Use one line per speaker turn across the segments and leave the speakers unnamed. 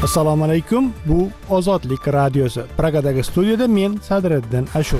Assalomu alaykum. Bu Ozodlik radiosi. Pragadagi studiyada men Sadriddin Ashur.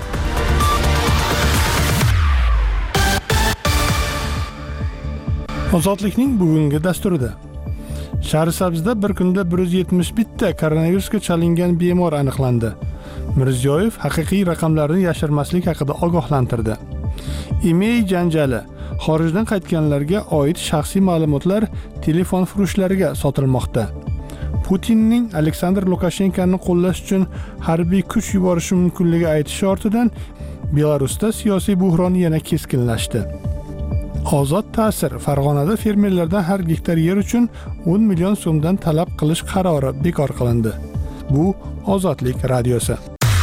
Ozodlikning bugungi dasturida Shahrisabzda bir kunda 171 ta koronavirusga chalingan bemor aniqlandi. Mirziyoyev haqiqiy raqamlarni yashirmaslik haqida ogohlantirdi. Email janjali. Xorijdan qaytganlarga oid shaxsiy ma'lumotlar telefon furushlariga sotilmoqda. Putinning Aleksandr Lukashenkoni qo'llash uchun harbiy kuch yuborishi mumkinligi aytishi ortidan Belarusda siyosiy buhron yana keskinlashdi. Ozod ta'sir. Farg'onada fermerlardan har gektar yer uchun 10 million so'mdan talab qilish qarori bekor qilindi. Bu Ozodlik radiosi.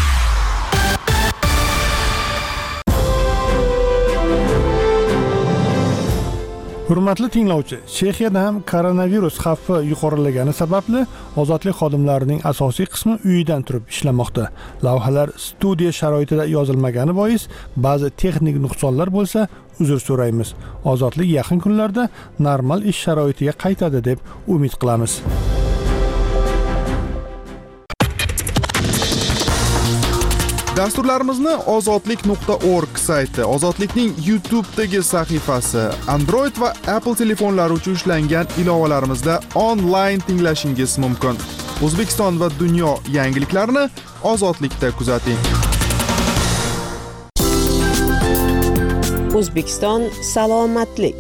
Hurmatli tinglovchi, Chexiyada ham koronavirus xavfi yuqorilagani sababli ozodlik xodimlarining asosiy qismi uyidan turib ishlamoqda. Lavhalar studiya sharoitida yozilmagani bois ba'zi texnik nuqsonlar bo'lsa, uzr so'raymiz. Ozodlik yaqin kunlarda normal ish sharoitiga qaytadi deb umid qilamiz.
Dasturlarimizni ozodlik.org sayti, Ozodlikning YouTube'dagi sahifasi, Android va Apple telefonlari uchun ishlangan ilovalarimizda onlayn tinglashingiz mumkin. O'zbekiston va dunyo yangiliklarini Ozodlikda kuzating.
O'zbekiston salomatlik.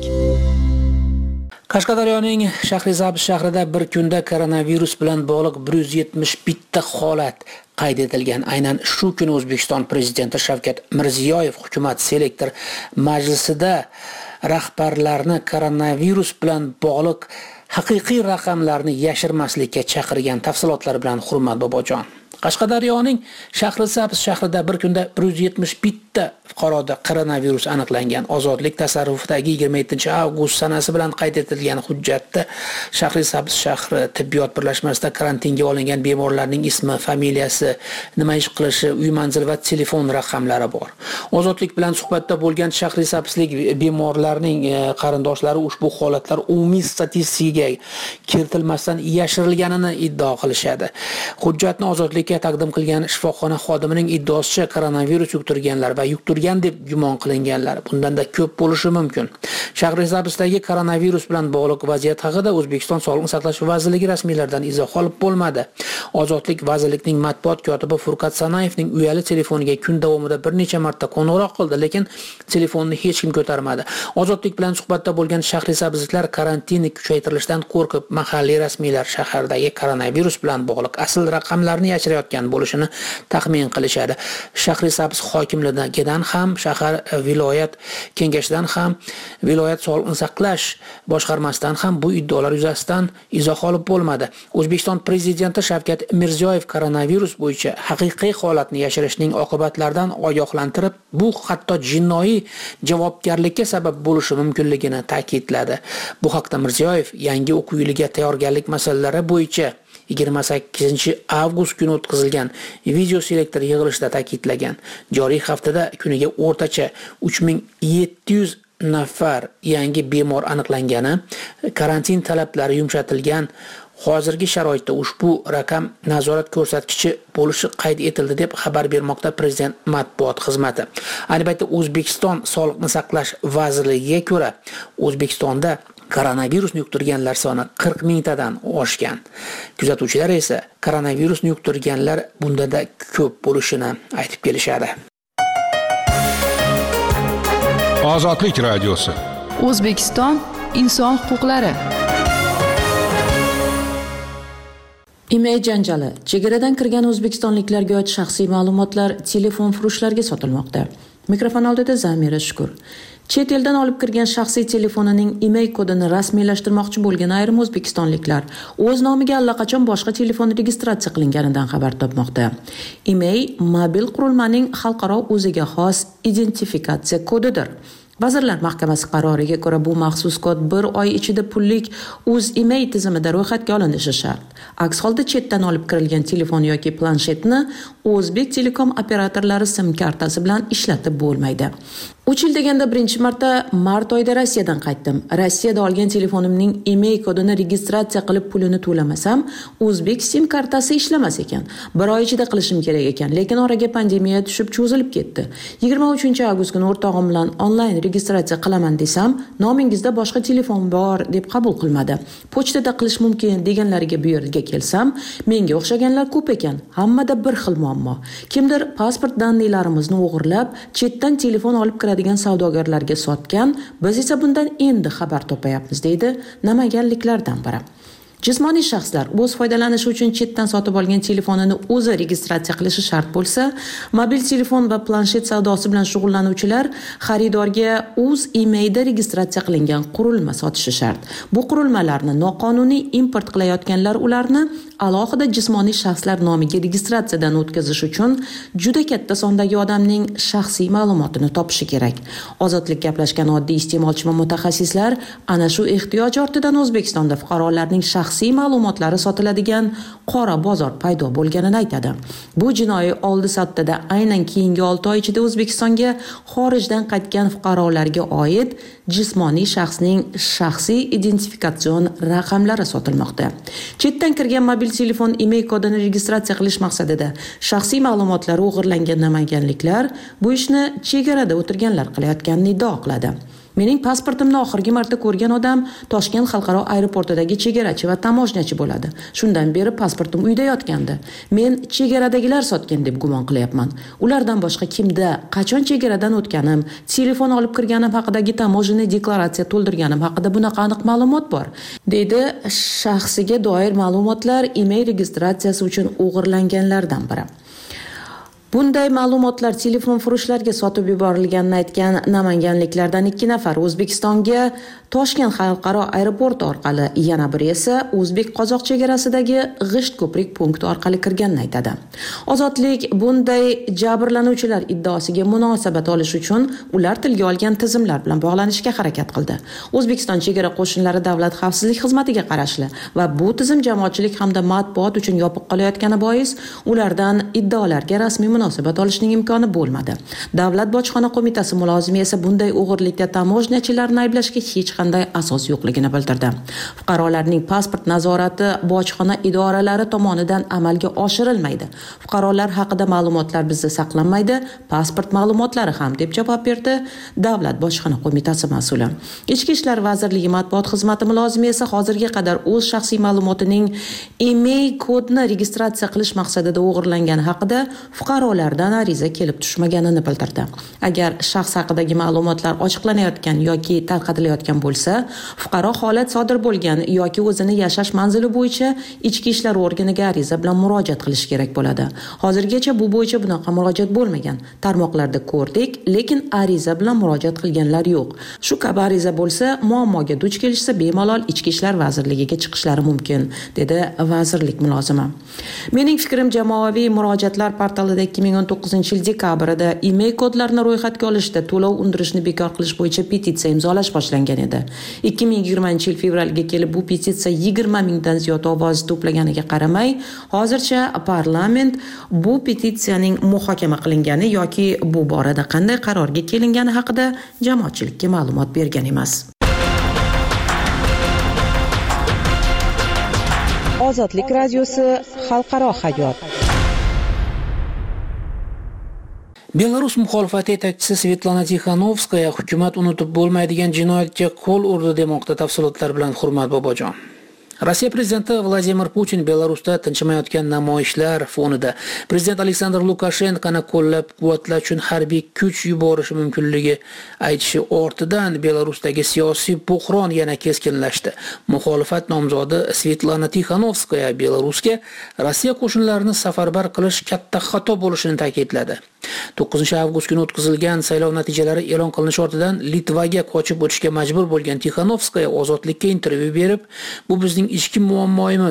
Qashqadaryoning Shahrisabz shahrida bir kunda koronavirus bilan bog'liq 171 ta holat qayd etilgan. Aynan shu kuni O'zbekiston prezidenti Shavkat Mirziyoyev hukumat selektor majlisida rahbarlarni koronavirus bilan bog'liq haqiqiy raqamlarni yashirmaslikka chaqirgan. Tafsilotlar bilan Hurmat Bobojon. Qashqadaryoning Shahrisabz shahrida bir kunda 171 ta fuqaroda koronavirus aniqlangan. Ozodlik tasarrufidagi 27-avgust sanasi bilan qayd etilgan hujjatda Shahrisabz shahri tibbiyot birlashmasida karantinga olingan bemorlarning ismi, familiyasi, nima ish qilishi, uy manzili va telefon raqamlari bor. Ozodlik bilan suhbatda bo'lgan Shahrisabzlik bemorlarning qarindoshlari ushbu holatlar umumiy statistikaga kiritilmasdan yashirilganini iddao qilishadi. Hujjatni Ozodlikka taqdim qilgan shifoxona xodimining iddaosicha koronavirus yuqtirganlar va yuqtirgan deb gumon qilinganlar bundan-da ko'p bo'lishi mumkin. Shahrisabzdagi koronavirus bilan bog'liq vaziyat haqida O'zbekiston Sog'liqni saqlash vazirligi rasmiylardan izoh olib bo'lmadi. Ozodlik vazirlikning matbuot kotibi Furqat Sanayevning uyali telefoniga kun davomida bir necha marta qo'ng'iroq qildi, lekin telefonni hech kim ko'tarmadi. Ozodlik bilan suhbatda bo'lgan Shahrisabzliklar karantinni kuchaytirilishidan qo'rqib, mahalliy rasmiylar shahardagi koronavirus bilan bog'liq asl raqamlarni yashirayotgan bo'lishini taxmin qilishadi. Shahrisabz hokimligidan ham, shahar viloyat kengashidan ham, viloyat sog'liqni saqlash boshqarmasidan ham bu iddaolar yuzasidan izoh olib bo'lmadi. O'zbekiston prezidenti Shavkat Mirziyoyev koronavirus bo'yicha haqiqiy holatni yashirishning oqibatlaridan ogohlantirib, bu hatto jinoiy javobgarlikka sabab bo'lishi mumkinligini ta'kidladi. Bu haqda Mirziyoyev yangi o'quv yiliga tayyorgarlik masalalari bo'yicha 28-avgust kuni o'tkazilgan video selektor yig'ilishida ta'kidlagan. Joriy haftada kuniga o'rtacha 3700 nafar yangi bemor aniqlangani, karantin talablari yumshatilgan. Hozirgi sharoitda ushbu raqam nazorat ko'rsatkichi bo'lishi qayd etildi deb xabar bermoqda prezident matbuot xizmati. Ayni paytda O'zbekiston Sog'liqni saqlash vazirligiga ko'ra, O'zbekistonda koronavirusni yuqtirganlar soni 40 mingtadan oshgan. Kuzatuvchilar esa koronavirusni yuqtirganlar bundada ko'p bo'lishini aytib kelishadi.
Ozodlik radiosi.
O'zbekiston inson huquqlari.
Email janjali. Chegaradan kirgan o'zbekistonliklarga oid shaxsiy ma'lumotlar telefon furushlariga sotilmoqda. Mikrofon oldida Zamira Shukur. Chet eldan olib kirgan shaxsiy telefonining email kodini rasmiylashtirmoqchi bo'lgan ayrim o'zbekistonliklar o'z nomiga allaqachon boshqa telefon registratsiya qilinganidan xabar topmoqda. Email mobil qurilmaning xalqaro o'ziga xos identifikatsiya kodidir. Vazirlar Mahkamasi qaroriga ko'ra bu maxsus kod 1 oy ichida pullik email tizimida ro'yxatga olinishi shart. Aks holda chetdan olib kirilgan telefon yoki planshetni O'zbek Telekom operatorlari sim kartasi bilan ishlatib bo'lmaydi. 3 yil deganda birinchi marta mart oyida Rossiyadan qaytdim. Rossiyada olgan telefonimning email kodini registratsiya qilib pulini to'lamasam, O'zbek sim kartasi ishlamas ekan. 1 oy ichida qilishim kerak ekan, lekin oraga pandemiya tushib cho'zilib ketdi. 23-avgust kuni o'rtog'im bilan onlayn registratsiya qilaman desam, nomingizda boshqa telefon bor deb qabul qilmadi. Pochtada qilish mumkin deganlariga bu yerga kelsam, menga o'xshaganlar ko'p ekan. Hammada bir xil muammo. Kimdir pasport danlilarimizni o'g'irlab, chetdan telefon olib degan savdogarlarga sotgan, biz esa bundan endi xabar topayapmiz, deydi namanganliklardan biri. Jismoniy shaxslar o'z foydalanishi uchun chetdan sotib olgan telefonini o'zi registratsiya qilishi shart bo'lsa, mobil telefon va planshet savdosi bilan shug'ullanuvchilar xaridorga o'z emailda registratsiya qilingan qurilma sotishi shart. Bu qurilmalarni noqonuniy import qilayotganlar ularni alohida jismoniy shaxslar nomiga registratsiyadan o'tkazish uchun juda katta sondagi odamning shaxsiy ma'lumotini topishi kerak. Ozodlik gaplashgan oddiy iste'molchi va mutaxassislar ana shu ehtiyoj ortidan O'zbekistonda fuqarolarning shaxsiy ma'lumotlari sotiladigan qora bozor paydo bo'lganini aytadi. Bu jinoiy oldi sottada aynan keyingi 6 oy ichida O'zbekistonga xorijdan qaytgan fuqarolarga oid jismoniy shaxsning shaxsiy identifikatsion raqamlari sotilmoqda. Chetdan kirgan mobil telefon email kodini registratsiya qilish maqsadida shaxsiy ma'lumotlari o'g'irlangan namanganliklar bu ishni chegarada o'tirganlar qilayotganini iddao qiladi. Mening pasportimni oxirgi marta ko'rgan odam Toshkent xalqaro aeroportidagi chegarachi va tamojnachi bo'ladi. Shundan beri pasportim uyda yotgandi. Men chegaradagilar sotgan deb gumon qilyapman. Ulardan boshqa kimda, qachon chegaradan o'tganim, telefon olib kirganim haqidagi tamojniy deklaratsiya to'ldirganim haqida bunaqa aniq ma'lumot bor, deydi shaxsiga doir ma'lumotlar email registratsiyasi uchun o'g'irlanganlardan biri. Bunday ma'lumotlar telefonfurushlarga sotib yuborilganini aytgan namanganliklardan 2 nafar O'zbekistonga Toshkent xalqaro aeroporti orqali, yana biri esa O'zbek-Qozoq chegarasidagi G'isht ko'prik punkti orqali kirganini aytadi. Ozodlik bunday jabrlanuvchilar iddaosiga munosabat olish uchun ular tilga olgan tizimlar bilan bog'lanishga harakat qildi. O'zbekiston chegara qo'shinlari davlat xavfsizlik xizmatiga qarashli va bu tizim jamoatchilik hamda matbuot uchun yopiq qolayotgani bois ulardan iddaolarga rasmiy munosabat olishning imkoni bo'lmadi. Davlat bojxona qo'mitasi mulozimi esa bunday o'g'irlikda tamojnachilarni ayblashga hech qanday asos yo'qligini bildirdi. Fuqarolarning pasport nazorati bojxona idoralari tomonidan amalga oshirilmaydi. Fuqarolar haqida ma'lumotlar bizda saqlanmaydi, pasport ma'lumotlari ham, deb javob berdi Davlat bojxona qo'mitasi mas'uli. Ichki ishlar vazirligi matbuot xizmati mulozimi esa hozirga qadar o'z shaxsiy ma'lumotining email kodini registratsiya qilish maqsadida o'g'irlangani haqida fuqarolardan ariza kelib tushmaganini bildirdi. Agar shaxs haqidagi ma'lumotlar ochiqlanayotgan yoki tarqatilayotgan bo'lsa, fuqaro holat sodir bo'lgan yoki o'zini yashash manzili bo'yicha ichki ishlar organiga ariza bilan murojaat qilish kerak bo'ladi. Hozirgacha bu bo'yicha bunaqa murojaat bo'lmagan. Tarmoqlarda ko'rdik, lekin ariza bilan murojaat qilganlar yo'q. Shu kabi ariza bo'lsa, muammoga duch kelishsa bemalol Ichki ishlar vazirligiga chiqishlari mumkin, dedi vazirlik mulozimi. Mening fikrim, jamoaviy murojaatlar portalida 2019-yil dekabrida email kodlarini ro'yxatga olishda to'lov undirishni bekor qilish bo'yicha petitsiya imzolash boshlangan edi. 2020-yil fevralga kelib bu petitsiya 20 mingdan ziyod ovoz to'plaganiga qaramay, hozircha parlament bu petitsiyaning muhokama qilingani yoki bu borada qanday qarorga kelingani haqida jamoatchilikka ma'lumot bergan emas.
Ozodlik radiosi xalqaro hayot.
Belarus muxolifati yetakchisi Svetlana Tixanovskaya hukumat unutib bo'lmaydigan jinoyatga qo'l urdi demoqda. Tafsilotlar bilan Hurmat Bobojon. Rossiya prezidenti Vladimir Putin Belarusda tinchimayotgan namoyishlar fonida prezident Aleksandr Lukashenkoni qo'llab-quvvatlash uchun harbiy kuch yuborishi mumkinligi aytishi ortidan Belarusdagi siyosiy buhron yana keskinlashdi. Muxolifat nomzodi Svetlana Tixanovskaya Belarusga Rossiya qo'shinlarini safarbar qilish katta xato bo'lishini ta'kidladi. 9-avgust kuni o'tkazilgan saylov natijalari e'lon qilinishi ortidan Litvaga qochib o'tishga majbur bo'lgan Tixanovskaya Ozodlikka intervyu berib, "Bu bizning ichki muammoimiz.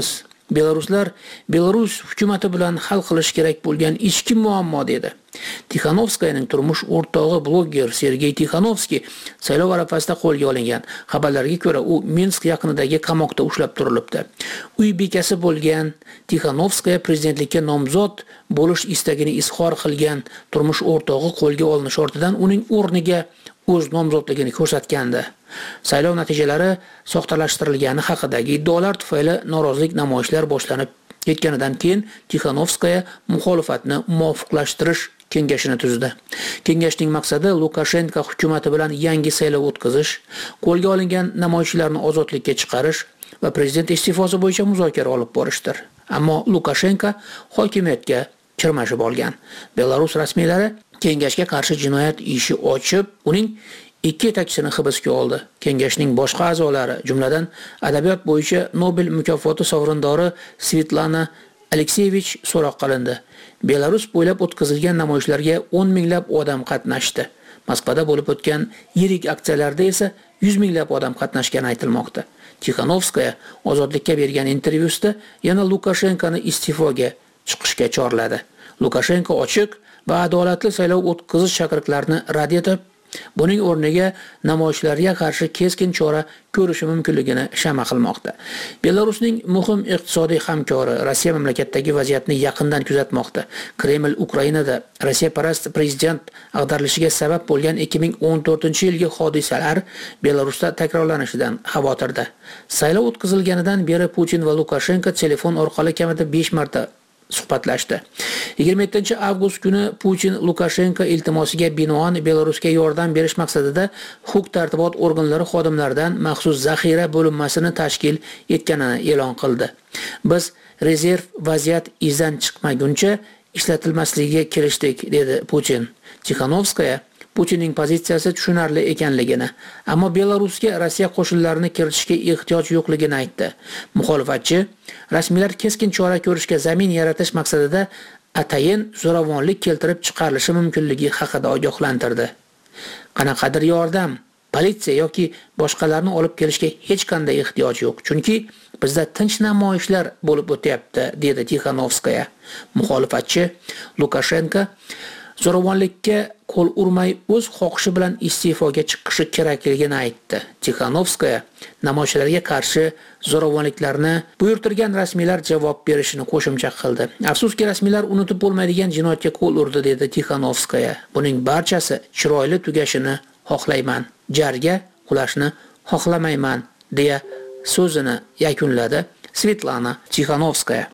Belaruslar Belarus hukumati bilan hal qilish kerak bo'lgan ichki muammo dedi. Tixanovskayaning turmush o'rtog'i bloger Sergey Tixanovskiy saylov arafasida qo'lga olingan. Xabarlarga ko'ra, u Minsk yaqinidagi qamoqda ushlab turilibdi. Uy bekasi bo'lgan Tixanovskaya prezidentlikka nomzod bo'lish istagini izhor qilgan. Turmush o'rtog'i qo'lga olinish ortidan uning o'rniga o'z nomzodligini ko'rsatgandi. Saylov natijalari soxtalashtirilgani haqidagi iddaolar tufayli norozilik namoyishlari boshlanib ketganidan keyin Tixanovskaya muxolifatni muvofiqlashtirish kengashini tuzdi. Kengashning maqsadi Lukashenko hukumati bilan yangi saylov o'tkazish, qo'lga olingan namoyishchilarni ozodlikka chiqarish va prezident iste'fosi bo'yicha muzokara olib borishdir. Ammo Lukashenko hokimiyatga kirmashib olgan. Belarus rasmiylari kengashga qarshi jinoyat ishi ochib, uning 2 yetakchisini hibsga oldi. Kengashning boshqa a'zolari, jumladan adabiyot bo'yicha Nobel mukofoti sovrindori Svetlana Alekseyevich so'roq qilindi. Belarus bo'ylab o'tkazilgan namoyishlarga 10 minglab odam qatnashdi. Moskvada bo'lib o'tgan yirik aksiyalarda esa 100 minglab odam qatnashgani aytilmoqda. Tixanovskaya ozodlikka bergan intervyusida yana Lukashenkoni iste'foga chiqishga chorladi. Lukashenko ochiq va adolatli saylov o'tkazish chaqiriqlarini rad etib, buning o'rniga namoyishlarga qarshi keskin chora ko'rishi mumkinligini shama qilmoqda. Belarusning muhim iqtisodiy hamkori Rossiya mamlakatdagi vaziyatni yaqindan kuzatmoqda. Kreml Ukrainada Rossiyaparast prezident ag'darilishiga sabab bo'lgan 2014-yilgi hodisalar Belarusda takrorlanishidan xavotirda. Saylov o'tkazilganidan beri Putin va Lukashenko telefon orqali kamida 5 marta suhbatlashdi. 27-avgust kuni Putin Lukashenko iltimosiga binoan Belarusga yordam berish maqsadida huquq-tartibot organlari xodimlaridan maxsus zaxira bo'linmasini tashkil etganini e'lon qildi. Biz rezerv vaziyat izdan chiqmaguncha ishlatilmasligiga kirishdik, dedi Putin. Tixanovskaya Putinning pozitsiyasi tushunarli ekanligini, ammo Belarusga Rossiya qo'shinlarini kiritishga ehtiyoj yo'qligini aytdi. Muxolifatchi rasmiylar keskin chora ko'rishga zamin yaratish maqsadida atayin zo'ravonlik keltirib chiqarilishi mumkinligi haqida ogohlantirdi. Qanaqadir yordam, politsiya yoki boshqalarni olib kelishga hech qanday ehtiyoj yo'q, chunki bizda tinch namoyishlar bo'lib o'tyapti, dedi Tixanovskaya. Muxolifatchi Lukashenko zo'ravonlikka qo'l urmay o'z xohishi bilan iste'foga chiqishi kerakligini aytdi. Tixanovskaya namoyishlarga qarshi zo'ravonliklarni buyurtirgan rasmiylar javob berishini qo'shimcha qildi. Afsuski rasmiylar unutib bo'lmaydigan jinoyatga qo'l urdi, dedi Tixanovskaya. Buning barchasi chiroyli tugashini xohlayman, jarga qulashni xohlamayman, deya so'zini yakunladi Svetlana Tixanovskaya.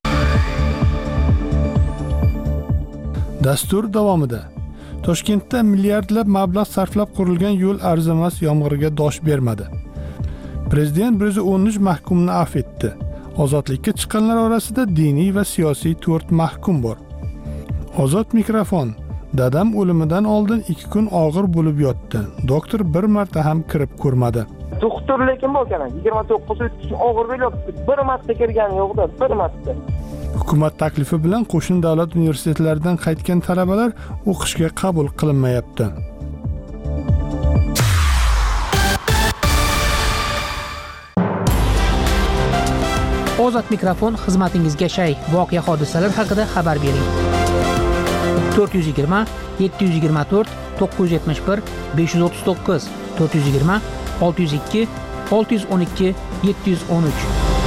Dastur davomida Toshkentda milliardlab mablag' sarflab qurilgan yo'l arzimas yomg'irga dosh bermadi. Prezident 113 mahkumni afv etdi. Ozodlikka chiqqanlar orasida diniy va siyosiy 4 mahkum bor. Ozod mikrofon. Dadam o'limidan oldin 2 kun og'ir bo'lib yotdi. Doktor bir marta ham kirib ko'rmadi.
Doktor lekin bo'lgan 29 og'ir bo'lib yotdi. Bir marta kirgani yo'qda, bir marta.
Hukumat taklifi bilan qo'shni davlat universitetlaridan qaytgan talabalar o'qishga qabul qilinmayapti.
Ozod mikrofon xizmatingizga shay. Voqea hodisalar haqida xabar bering. 420 724 971 539 420 602 612 713.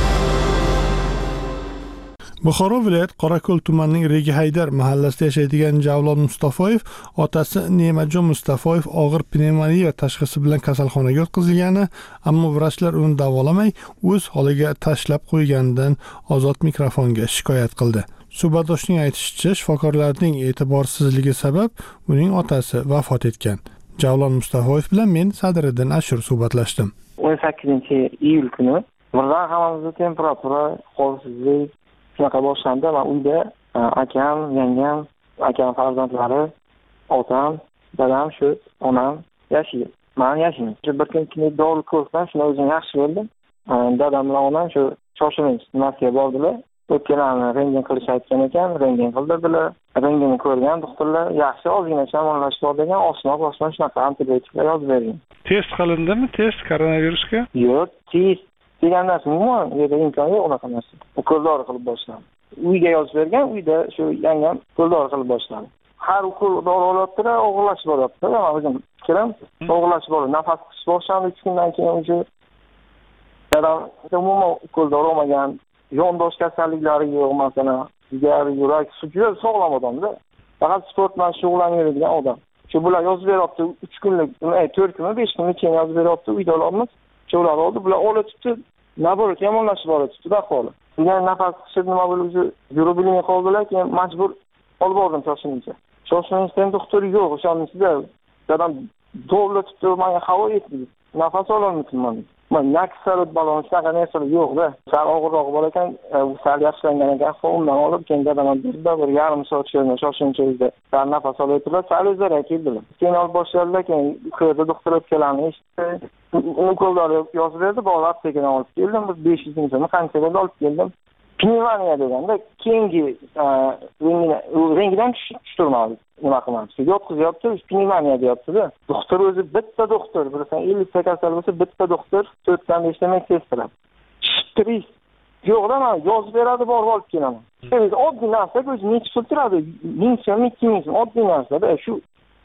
Buxoro viloyat Qorako'l tumanining Regi Haydar mahallasida yashaydigan Javlon Mustafoyev otasi Ne'matjon Mustafoyev og'ir pnevmoniya tashxisi bilan kasalxonaga yotqizilgani, ammo vrachlar uni davolamay o'z holiga tashlab qo'yganidan Ozod mikrofonga shikoyat qildi. Suhbatdoshning aytishicha, shifokorlarning e'tiborsizligi sabab uning otasi vafot etgan. Javlon Mustafoyev bilan men Sadriddin Ashur suhbatlashdim.
18-iyul kuni birdan hammamizda temperatura, holsizlik shunaqa boshlandi. Men uyda akam, yangam, akam farzandlari, otam, dadam, shu onam yashaydi. Men yashayman. Bir kun dori ko'rsam, shunda o'zim yaxshi bo'ldim. Dadam bilan onam shu shoshilinch nimasiga bordilar. O'tganlarni rentgen qilish aytgan ekan, rentgen qildirdilar. Rentgenni ko'rgan doktorlar yaxshi, ozgina shamollash bor degan, osma shunaqa antibiotiklar yozib bergan.
Test qilindimi? Test koronavirusga?
Yo'q, test degan narsa umuman u yerda imkon yo'q unaqa narsa. U qo'ldori qilib boshladi. Uyga yozib bergan, uyda shu yangam qo'ldori qilib boshladi. Har qo'ldori olyapti-da, o'g'irlashib boryapti. Men o'zim fikrim, o'g'irlashib boryapti. Nafas qilish boshlandi 3 kundan keyin o'sha dadam umuman qo'ldori olmagan, yondosh kasalliklari yo'q, masalan, jigar, yurak, juda sog'lom odamda. Faqat sport bilan shug'ullanadigan odam. Shu bular yozib beryapti 3 kunlik, 4 kun, 5 kunlik keyin yozib beryapti, uyda olamiz. Cho'lar oldi, bular olyapti, naborat yomonlashib boryapti, ahvoli. Degan nafas qilishib nima bo'lib yurib bilmay qoldilar, keyin majbur olib bordim Shoshilincha. Shoshilinchda doktor yo'q, o'shanisida dadam dovlatibdi, menga havo yetmaydi. Nafas ololmayman. Men nakisarot balon shunaqa narsalar yo'q-da. Sal og'irroq bor ekan, sal yaxshilangan ekan, ahvolimdan olib keyin dadam birda bir yarim soat shunday Shoshilinchada sal nafas olayotdilar, sal o'zlari keldilar. Keyin olib boshladilar, keyin ko'rdi doktor o'tganlarni eshitdi. Uni qo'ldori yozib berdi, bor aptekadan olib keldim. Biz 500 ming so'm qancha bo'ldi olib keldim. Pnevmoniya deganda keyingi rengidan tushtirmadi. Nima qilamiz? Yotqizyapti, pnevmoniya deyapti-da. Doktor o'zi bitta doktor, bilasan 50 ta kasal bo'lsa bitta doktor, 4 dan 5 ta medsektor. Stress yo'q-da, men yozib beradi, borib olib kelaman. Oddiy narsa, o'zi necha pul turadi? 1000 so'm, 2000 so'm, oddiy narsa-da. Shu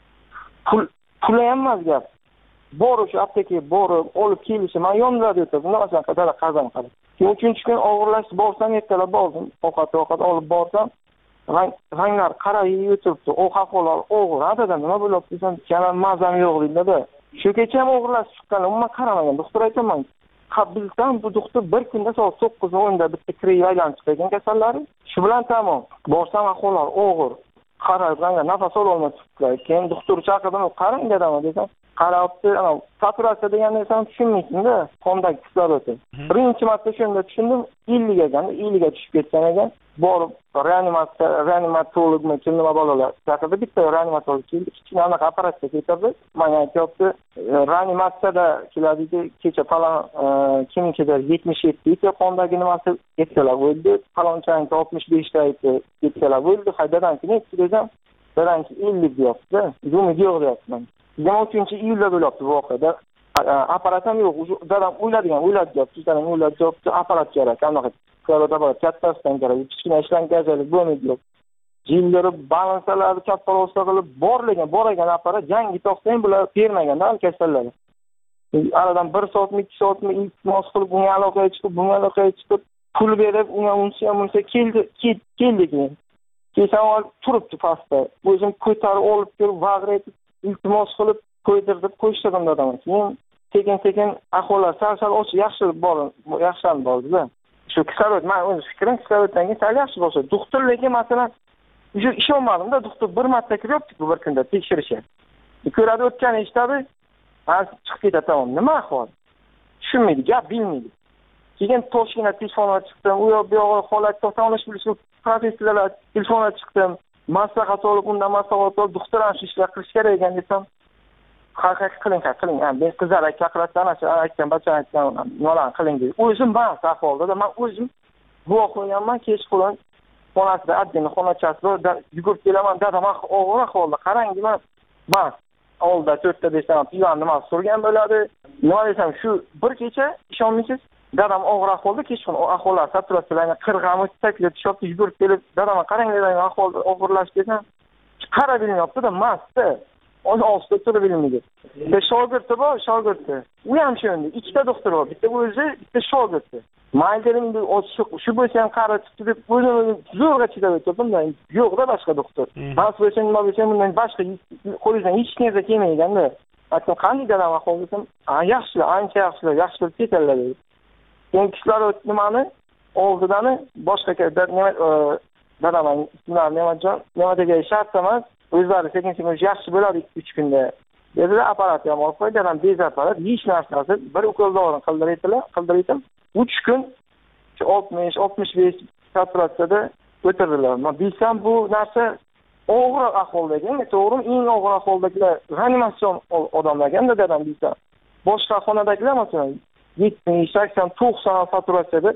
pul ham emas gap. Bor o'sha aptekaga borib, olib kelishi, men yonimda o'tirdim, nima qadar qazan qilib. Keyin 3-kun og'irlashib borsam, ertalab bordim, ovqat olib borsam, ranglar qarayib o'tiribdi, ahvolar og'ir. Hadadan nima bo'lyapti desam, yana mazam yo'q deydi-da. Shu kecha ham og'irlashib chiqqan, umuman qaramagan. Doktor aytaman, bilsam bu doktor bir kunda soat 9:10 da bitta kirib aylanib chiqgan kasallari. Shu bilan tamom. Borsam ahvolar og'ir. Qarab, nafas ololmay chiqdilar. Keyin doktor chaqirdim, qarang dedim, desam, qarabdi, ana saturatsiya degan narsani tushunmaysiz-da, qondagi kislorodni. Birinchi marta shunda tushundim, 50 ekan, 50 ga tushib ketgan ekan. Borib reanimatologmi, nima bolalar chaqirdi, bitta reanimatolog keldi, kichkina anaqa apparatga ketirdi. Menga aytibdi, reanimatsiyada keladi, kecha falon kimnikidir 77 ita qondagi nimasi yetkalar bo'ldi, falonchaning 65 ta ita yetkalar bo'ldi. Haydadan keyin desam, dadanki 50 deyapti-da, umid yo'q deyapman. 23-iyulda bo'lyapti voqeada. Apparat ham yo'q. Dadam o'yladi, dadam o'yladi, apparat kerak. Anaqa apparat kattasidan kerak. Kichkina ishlangan bo'lmaydi yo'q. Jildirib, balansalarni kattaroqsa qilib borlagan apparat jangi to'xtang bular bermaganda kasallar. Aradan 1 soatmi, 2 soatmi iltimos qilib, bunga aloqaga chiqib, pul berib, unga keldi keyin. Keyin turibdi pastda. O'zim ko'tarib olib kelib, vag'rayib iltimos qilib qo'ydirdim dadam. Keyin sekin ahvolar sal yaxshilanib bordi-da. Shu kislorod, men o'z fikrim kisloroddan keyin sal yaxshi bo'lsa, doktorlarga masalan ishonmadim-da, doktor bir marta kiryapti bu bir kunda tekshirishga. Ko'radi, o'tgani eshitadi, chiqib ketadi, tamom. Nima ahvol? Tushunmaydi, gap bilmaydi. Keyin Toshkentga telefonga chiqdim, u yoq bu yoq holatni tanish bilish professorlar telefonga chiqdim. Maslahat olib, undan maslahat olib, doktor ham shu ishlar qilish kerak ekan desam, qiling. Men qizlar chaqiradigan, aytgan, bachcha aytgan, nimalarni qiling dedi. O'zim bas ahvolda, men o'zim guvoh qo'yganman, kechqurun xonasida addini xonachasida yugurib kelaman, dadam og'ir ahvolda, qarang deman, bas. Oldida 4 ta 5 ta pivani nima surgan bo'ladi. Nima desam, shu bir kecha ishonmaysiz, dadam og'ir ahvolda, kechqurun ahvollar saturatsiyalarni qirg'ami taklif tushibdi, yugurib kelib, dadam qarang degan ahvolda og'irlashib desam, qarab bilmayapti-da, mastda. O'zi ostida turib bilmaydi. Shogirdi bor, shogirdi. U ham shunday, ikkita doktor bor, bitta o'zi, bitta shogirdi. Maydaning shu bo'lsa ham qarab chiqdi deb o'zini zo'rg'a chidab o'tirdim-da, yo'q-da boshqa doktor. Mas bo'lsa nima bo'lsa bundan boshqa qo'lingizdan hech narsa kelmayganda. Aytdim, qanday dadam ahvol desam, yaxshilar, ancha yaxshi ketadilar dedi. Keyin kislorod nimani oldidani boshqa dadamning nima degan shart emas. O'zlari sekin yaxshi bo'ladi 3 kunda. Dedilar, apparat ham olib qo'ydi, dadam bezapparat, hech narsasi, bir ukol-dori qildirdim. 3 kun 60-65 saturatsiyada o'tirdilar. Men bilsam bu narsa og'ir ahvolda ekan, to'g'rimi? Eng og'ir ahvoldagilar reanimatsion odamlar ekan, dadam bilsam. Boshqa xonadagilar masalan 70, 80, 90 saturatsiyada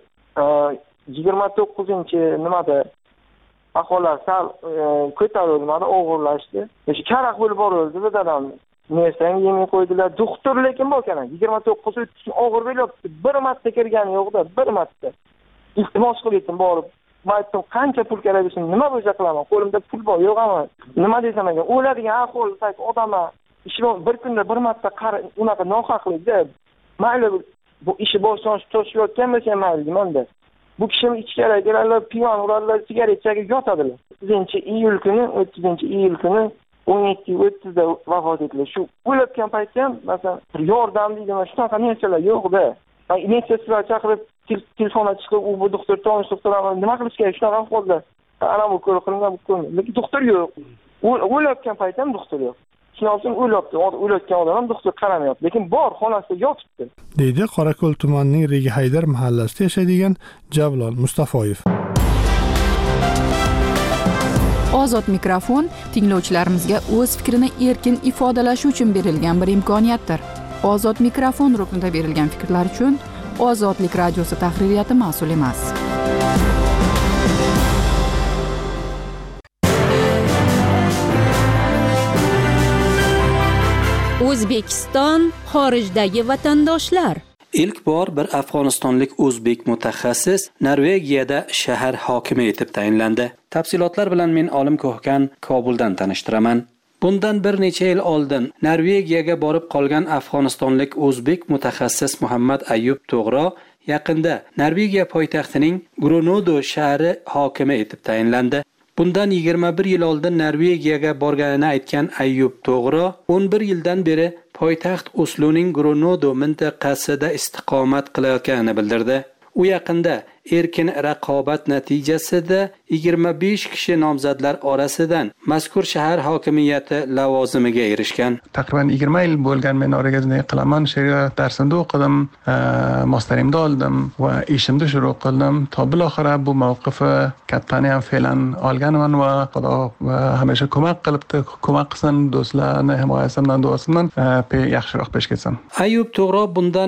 29-nimada ahvollar sal ko'tarilmadi, og'irlashdi. O'sha karaxt bo'lib borildi dadam. Nersang yemay qo'ydilar. Doktor lekin bor ekan. 29 o'tishni og'ir bo'lyapti. Bir marta kirgani yo'qda, bir marta. Iltimos qildim borib. Men aytdim, qancha pul kerak bo'lsa, nima bo'lsa qilaman. Qo'limda pul bor, yo'q ama. Nima desam ekan, o'ladigan ahvoldagi odamlar ishi bir kunda bir marta unaqa nohaqlikda. Mayli bu ishi boshdan toshayotgan bo'lsa mayli demanda. Bu kishini ichkaridagilar piyon urarlar, sigaret chekib yotadilar. 30-iyul kuni 17:30da vafot etdilar. Shu o'layotgan paytda ham masalan yordam deydimi, shunaqa narsalar yo'q-da. Inspektorlar chaqirib telefonga chiqib, u bu doktor, tanish doktor nima qilish kerak shunaqa ahvolda. Ana bu ko'ringan bu. Lekin doktor yo'q. O'layotgan paytda ham doktor yo'q. Shuning uchun o'layotgan odam ham doktor qaramayapti. Lekin bor, xonasida yotibdi.
deydi Qorako'l tumanining Regi Haydar mahallasida yashaydigan Javlon Mustafoyev.
Ozod mikrofon tinglovchilarimizga o'z fikrini erkin ifodalashi uchun berilgan bir imkoniyatdir. Ozod mikrofon ruknida berilgan fikrlar uchun Ozodlik radiosi tahririyati mas'ul emas.
O'zbekiston xorijdagi vatandoshlar.
Ilk bor bir afg'onistonlik o'zbek mutaxassis Norvegiyada shahar hokimi etib tayinlandi. Tafsilotlar bilan men Olim Ko'hkan Kobuldan tanishtiraman. Bundan bir necha yil oldin Norvegiyaga borib qolgan afg'onistonlik o'zbek mutaxassis Muhammad Ayyub To'g'ro yaqinda Norvegiya poytaxtining Gronodo shahri hokimi etib tayinlandi. Bundan 21 yil oldin Norvegiyaga borganini aytgan Ayyub To'g'ro 11 yildan beri poytaxt Osloning Gronodo mintaqasida istiqomat qilayotganini bildirdi. U yaqinda erkin raqobat natijasida 25 kishi nomzodlar orasidan mazkur shahar hokimiyati lavozimiga erishgan.
Taqriban 20 yil bo'lgan men Norvegiyaga qilaman. Shariat darsini o'qidim, masterimni oldim va ishimni shuru qildim. To'g'ri bu mavqifni kattani ham fe'lan olganman va Xudo hamisha ko'mak qilibdi. Ko'mak qilsin, do'stlarni himoyasimdan duosimdan yaxshiroq pesh ketsam.
Ayyub To'g'ro bundan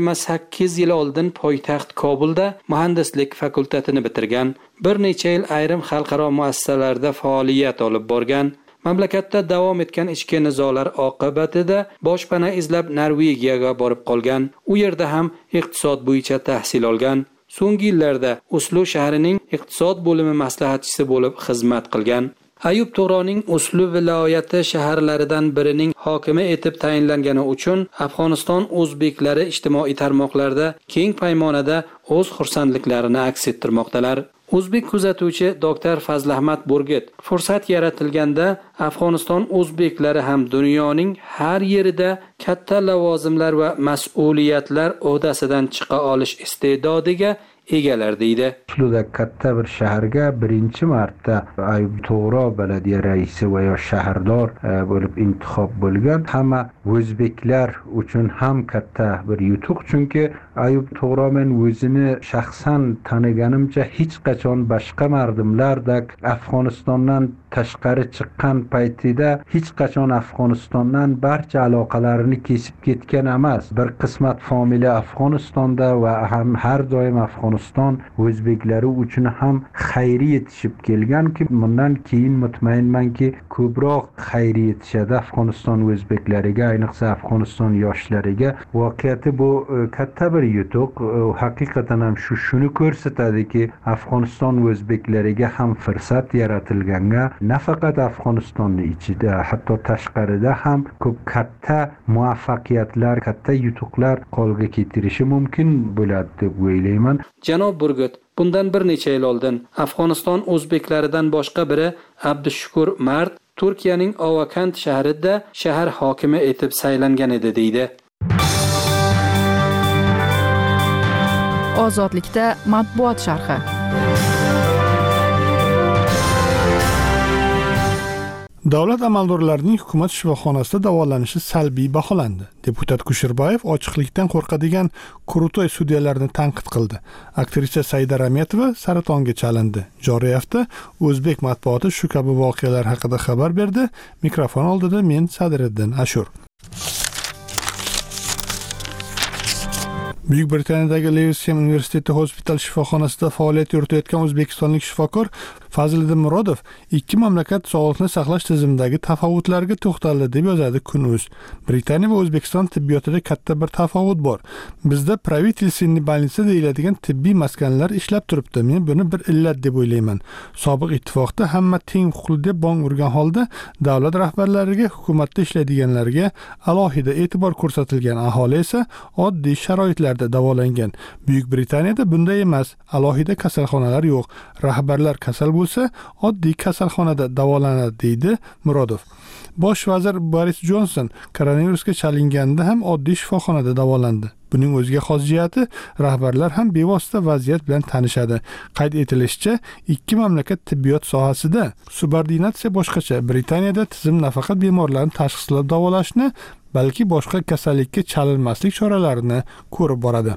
28 yil oldin poytaxt Kobulda muhandislik fakultetini bitirgan. Bir necha yil ayrim xalqaro muassasalarda faoliyat olib borgan. Mamlakatda davom etgan ichki nizolar oqibatida boshpana izlab Norvegiyaga borib qolgan. U yerda ham iqtisod bo'yicha tahsil olgan. So'nggi yillarda Oslo shahrining iqtisod bo'limi maslahatchisi bo'lib xizmat qilgan. Ayyub To'g'roning Oslo viloyati shaharlaridan birining hokimi etib tayinlangani uchun Afg'oniston o'zbeklari ijtimoiy tarmoqlarda keng paymonada o'z xursandliklarini aks ettirmoqdalar. O'zbek kuzatuvchi Dr. Fazlahmat Burgit fursat yaratilganda Afg'oniston o'zbeklari ham dunyoning har yerida katta lavozimlar va mas'uliyatlar o'hdasidan chiqa olish iste'dodiga egalar deydi.
Osloda katta bir shaharga birinchi marta Ayyub To'g'ro baladiya raisi va yo shahardor bo'lib intihob bo'lgan. Hamma o'zbeklar uchun ham katta bir yutuq, chunki Ayyub To'g'ro men o'zini shaxsan taniganimcha hech qachon boshqa mardimlardek Afg'onistondan tashqari chiqqan paytida hech qachon Afg'onistondan barcha aloqalarini kesib ketgan emas. Bir qismat familiya Afg'onistonda va ham har doim Afg'oniston o'zbeklari uchun ham xayri yetishib kelganki, bundan keyin mutmainmanki ko'proq xayri yetishadi Afg'oniston o'zbeklariga, ayniqsa Afg'oniston yoshlariga. Voqeati bu katta bir yutuq. Haqiqatan ham shuni ko'rsatadiki, Afg'oniston o'zbeklariga ham fursat yaratilganga nafaqat Afg'onistonning ichida, hatto tashqarida ham ko'p katta muvaffaqiyatlar, katta yutuqlar qo'lga keltirishi mumkin bo'ladi deb o'ylayman.
Janob Burgut bundan bir necha yil oldin Afg'oniston o'zbeklaridan boshqa biri Abdushukur Mard Turkiyaning Ovakant shahrida shahar hokimi etib saylangan edi deydi.
Ozodlikda matbuot sharhi.
Davlat amaldorlarining hukumat shifoxonasida davolanishi salbiy baholandi. Deputat Kusherbayev ochiqlikdan qo'rqadigan Kurutoy sudyalarni tanqid qildi. Aktrisa Saida Rametova saratonga chalindi. Joriy hafta o'zbek matbuoti shu kabi voqealar haqida xabar berdi. Mikrofon oldida men Sadriddin Ashur. Buyuk Britaniyadagi Lewisham universiteti hospital shifoxonasida faoliyat yuritayotgan o'zbekistonlik shifokor Fazliddin Murodov ikki mamlakat sog'liqni saqlash tizimidagi tafovutlarga to'xtaldi deb yozadi Kun.uz. Britaniya va O'zbekiston tibbiyotida katta bir tafovut bor. Bizda Pravitelstvenniy больница deyiladigan tibbiy maskanlar ishlab turibdi. Men buni bir illat deb o'ylayman. Sobiq ittifoqda hamma teng huquqli deb bong urgan holda davlat rahbarlariga, hukumatda ishlaydiganlarga alohida e'tibor ko'rsatilgan, aholi esa oddiy sharoitlarda davolangan. Buyuk Britaniyada bunday emas. Alohida kasalxonalar yo'q. Rahbarlar kasal bo'lsa, oddiy kasalxonada davolanadi, deydi Murodov. Bosh vazir Boris Johnson koronavirusga chalinganda ham oddiy shifoxonada davolandi. Buning o'ziga xos jihati, rahbarlar ham bevosita vaziyat bilan tanishadi. Qayd etilishicha, ikki mamlakat tibbiyot sohasida subordinatsiya boshqacha. Britaniyada tizim nafaqat bemorlarni tashxislab davolashni, balki boshqa kasallikka chalinmaslik choralarini ko'rib boradi.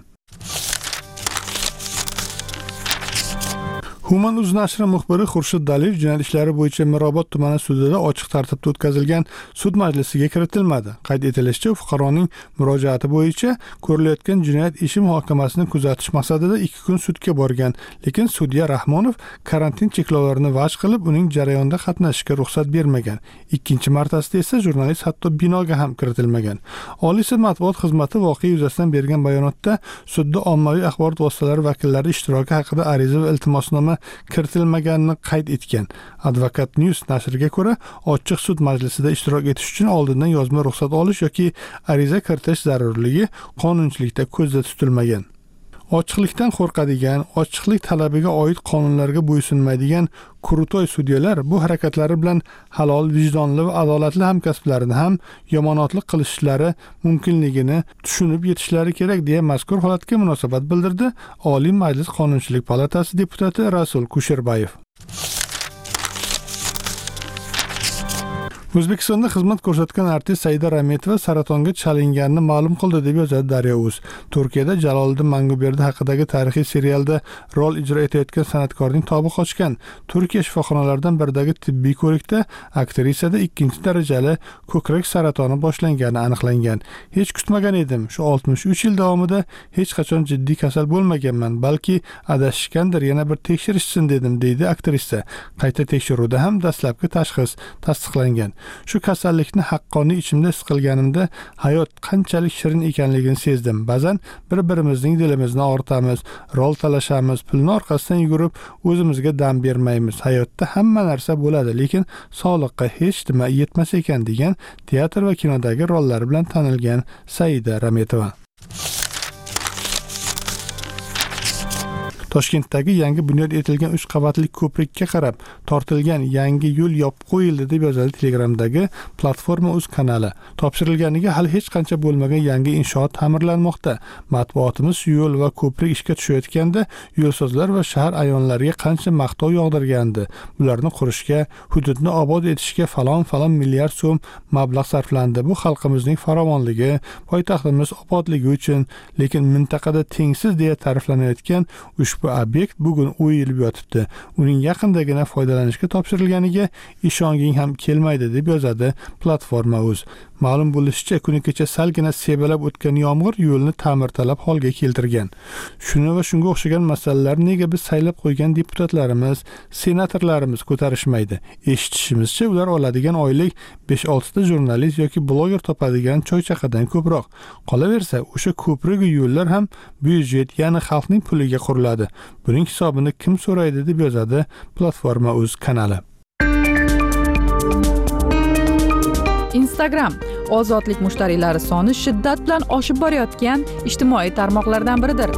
Human.uz nashri muxbiri Xurshid Daliyev jinoyat ishlari bo'yicha Mirobod tumani sudida ochiq tartibda o'tkazilgan sud majlisiga kiritilmadi. Qayd etilishicha, fuqaroning murojaati bo'yicha ko'rilayotgan jinoyat ishi muhokamasini kuzatish maqsadida 2 kun sudga borgan, lekin sudya Rahmonov karantin cheklovlarini vaj qilib, uning jarayonda qatnashishga ruxsat bermagan. Ikkinchi martasida esa jurnalist hatto binoga ham kiritilmagan. Oliy sud matbuot xizmati voqea yuzasidan bergan bayonotda sudda ommaviy axborot vositalari vakillari ishtiroki haqida ariza va iltimosnoma kiritilmaganini qayd etgan. Advokat News nashriga ko'ra, ochiq sud majlisida ishtirok etish uchun oldindan yozma ruxsat olish yoki ariza kiritish zarurligi qonunchilikda ko'zda tutilmagan. Ochiqlikdan qo'rqadigan, ochiqlik talabiga oid qonunlarga bo'ysunmaydigan Kurutoy sudyalar bu harakatlari bilan halol, vijdonli va adolatli hamkasblarini ham yomonotlik qilishlari mumkinligini tushunib yetishlari kerak deya mazkur holatga munosabat bildirdi Oliy Majlis Qonunchilik palatasi deputati Rasul Kusherbayev. O'zbekistonda xizmat ko'rsatgan artist Saida Rametova saratonga chalinganini ma'lum qildi deb yozadi Daryo.uz. Turkiyada Jaloliddin Manguberdi haqidagi tarixiy serialda rol ijro etayotgan san'atkorning tobi qochgan. Turkiya shifoxonalaridan biridagi tibbiy ko'rikda aktrisada 2-darajali ko'krak saratoni boshlangani aniqlangan. Hech kutmagan edim. Shu 63 yil davomida hech qachon jiddiy kasal bo'lmaganman, balki adashishgandir, yana bir tekshirishsin dedim, deydi aktrisa. Qayta tekshiruvda ham dastlabki tashxis tasdiqlangan. Shu kasallikni haqqoniy ichimda his qilganimda hayot qanchalik shirin ekanligini sezdim. Ba'zan bir-birimizning dilimizni og'ritamiz, rol talashamiz, pulni orqasidan yugurib o'zimizga dam bermaymiz. Hayotda hamma narsa bo'ladi, lekin sog'liqqa hech nima yetmas ekan, degan teatr va kinodagi rollari bilan tanilgan Saida Rametova. Toshkentdagi yangi bunyod etilgan 3 qavatli ko'prikka qarab tortilgan yangi yo'l yopib qo'yildi deb yozadi Telegramdagi Platforma.uz kanali. Topshirilganiga hali hech qancha bo'lmagan yangi inshoot ta'mirlanmoqda. Matbuotimiz yo'l va ko'prik ishga tushayotganda yo'lsozlar va shahar ayonlariga qancha maqtov yog'dirgandi. Bularni qurishga, hududni obod etishga falon milliard so'm mablag' sarflandi. Bu xalqimizning farovonligi, poytaxtimiz obodligi uchun, lekin mintaqada tengsiz deya ta'riflanayotgan ushbu obyekt bugun o'yilib yotibdi. Uning yaqindagina foydalanishga topshirilganiga ishonging ham kelmaydi deb yozadi Platforma.uz. Ma'lum bo'lishicha, kuni kecha salgina sebalab o'tgan yomg'ir yo'lni ta'mirtalab holga keltirgan. Shuni va shunga o'xshagan masalalar nega biz saylab qo'ygan deputatlarimiz, senatorlarimiz ko'tarishmaydi? Eshitishimizcha, ular oladigan oylik 5-6 ta jurnalist yoki bloger topadigan choychaqadan ko'proq. Qolaversa, o'sha ko'prik va yo'llar ham byudjet, ya'ni xalqning puliga quriladi. Buning hisobini kim so'raydi deb yozadi Platforma.uz kanali.
Instagram ozodlik mushtariylari soni shiddat bilan oshib borayotgan ijtimoiy tarmoqlardan biridir.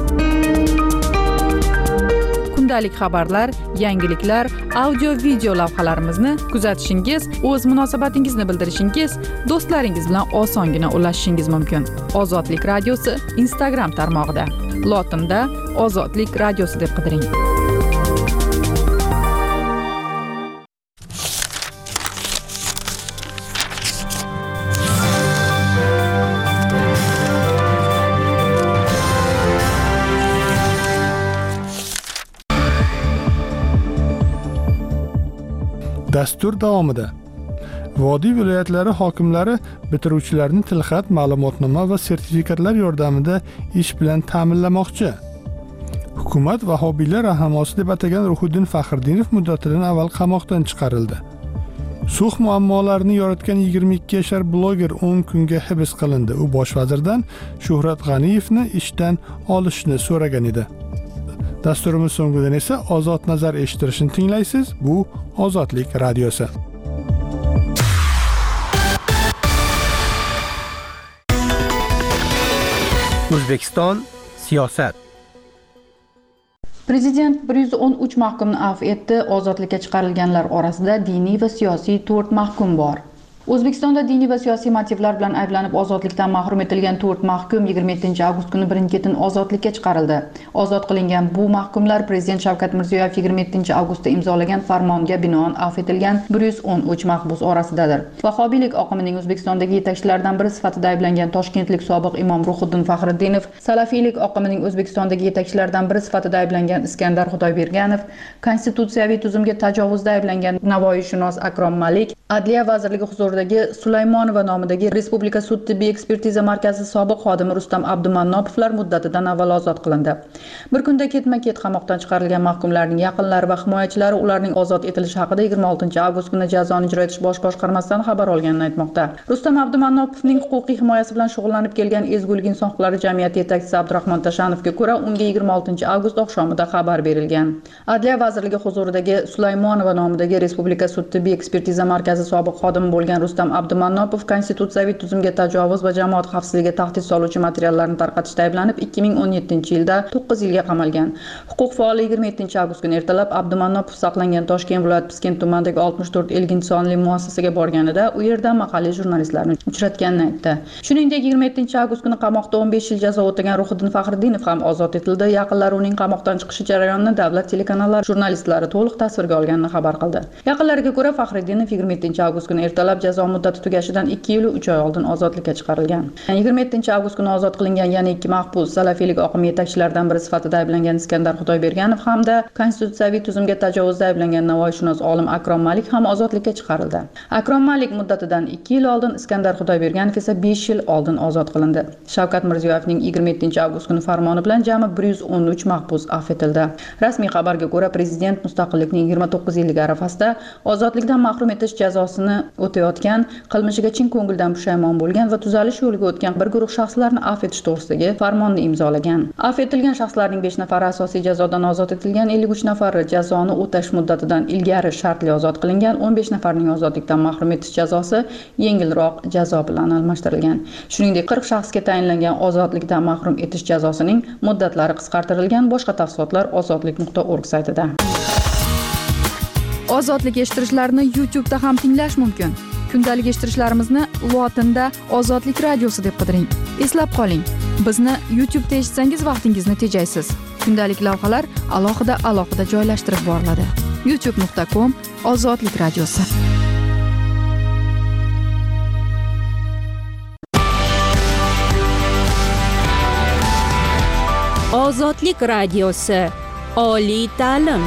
Kundalik xabarlar, yangiliklar, audio-video lavhalarimizni kuzatishingiz, o'z munosabatingizni bildirishingiz, do'stlaringiz bilan osongina ulashishingiz mumkin. Ozodlik radiosi Instagram tarmog'ida. Lotinda Ozodlik radiosi deb qidiring. Dastur davomida
Vodiy viloyatlari hokimlari bitiruvchilarni tilxat, ma'lumotnoma va sertifikatlar yordamida ish bilan ta'minlamoqchi. Hukumat vahobiylar rahnamosi deb atagan Ruhiddin Faxriddinov muddatidan avval qamoqdan chiqarildi. Sulh muammolarini yoritgan 22 yashar bloger 10 kunga hibs qilindi. U bosh vazirdan Shuhrat G'aniyevni ishdan olishni so'ragan edi. Dasturimiz so'ngidan esa Ozod nazar eshittirishni tinglaysiz. Bu Ozodlik radiosi.
O'zbekiston siyosat.
Prezident 113 mahkumni afv etdi. Ozodlikka chiqarilganlar orasida diniy va siyosiy 4 mahkum bor. O'zbekistonda diniy va siyosiy motivlar bilan ayblanib ozodlikdan mahrum etilgan 4 mahkum 27-avgust kuni birin-ketin ozodlikka chiqarildi. Ozod qilingan bu mahkumlar Prezident Shavkat Mirziyoyev 27-avgustda imzolagan farmonga binoan afv etilgan 113 mahbus orasidadir. Vahobiylik oqimining O'zbekistondagi yetakchilaridan biri sifatida ayblangan toshkentlik sobiq imom Ruhiddin Faxriddinov, salafiylik oqimining O'zbekistondagi yetakchilaridan biri sifatida ayblangan Iskandar Xudoyberganov, konstitutsiyaviy tuzumga tajovuzda ayblangan Navoiyshunos Akrom Malik, Adliya vazirligi huzuridagi Sulaymonova nomidagi Respublika sud tibbiy ekspertiza markazi sobiq xodimi Rustam Abdumannopovlar muddatidan avval ozod qilindi. Bir kunda ketma-ket qamoqdan chiqarilgan mahkumlarning yaqinlari va himoyachilari ularning ozod etilishi haqida 26-avgust kuni jazoni ijro etish bosh boshqarmasidan xabar olganini aytmoqda. Rustam Abdumannopovning huquqiy himoyasi bilan shug'ullanib kelgan Ezgulik inson huquqlari jamiyati yetakchisi Abdurahmon Tashanovga ko'ra, unga 26-avgust oqshomida xabar berilgan. Adliya vazirligi huzuridagi Sulaymonova nomidagi Respublika sud tibbiy ekspertiza markazi sobiq xodimi bo'lgan Rustam Abdumannopov konstitutsiyaviy tuzumga tajovuz va jamoat xavfsizligiga tahdid soluvchi materiallarni tarqatishda ayblanib 2017-yilda 9 yilga qamalgan. Huquq faoli 27-avgust kuni ertalab Abdumannopov saqlangan Toshkent viloyat Piskent tumanidagi 64 elginchi sonli muassasaga borganida u yerda mahalliy jurnalistlarni uchratganini aytdi. Shuningdek, 27-avgust kuni qamoqda 15 yil jazo o'tagan Ruhiddin Faxriddinov ham ozod etildi. Yaqinlari uning qamoqdan chiqishi jarayonini davlat telekanallari jurnalistlari to'liq tasvirga olganini xabar qildi. Yaqinlariga ko'ra, Faxriddinov 27-avgust kuni ertalab jazo muddati tugashidan 2 yil 3 oy oldin ozodlikka chiqarilgan. 27-avgust kuni ozod qilingan yana 2 mahbus salafiylik oqimi yetakchilaridan biri sifatida ayblangan Iskandar Xudoyberganov hamda konstitutsiyaviy tuzumga tajovuzda ayblangan Navoiyshunos olim Akrom Malik ham ozodlikka chiqarildi. Akrom Malik muddatidan 2 yil oldin, Iskandar Xudoyberganov esa 5 yil oldin ozod qilindi. Shavkat Mirziyoyevning 27-avgust kuni farmoni bilan jami 113 mahbus afv etildi. Rasmiy xabarga ko'ra, prezident mustaqillikning 29 yilligi arafasida ozodlikdan mahrum etish jazosini o'tayotgan, qilmishiga chin ko'ngildan pushaymon bo'lgan va tuzalish yo'liga o'tgan bir guruh shaxslarni afv etish to'g'risidagi farmonni imzolagan. Afv etilgan shaxslarning 5 nafari asosiy jazodan ozod etilgan, 53 nafari jazoni o'tash muddatidan ilgari shartli ozod qilingan, 15 nafarning ozodlikdan mahrum etish jazosi yengilroq jazo bilan almashtirilgan. Shuningdek, 40 shaxsga tayinlangan ozodlikdan mahrum etish jazosining muddatlari qisqartirilgan. Boshqa tafsilotlar ozodlik.org saytida. Ozodlik eshittirishlarni YouTube da ham tinglash mumkin. Kundalik eshittirishlarimizni lotinda Ozodlik radiosi deb qidiring. Eslab qoling, bizni YouTube da eshitsangiz vaqtingizni tejaysiz. Kundalik lavhalar alohida joylashtirib boriladi. youtube.com/Ozodlik radiosi.
Ozodlik radiosi. Oliy ta'lim.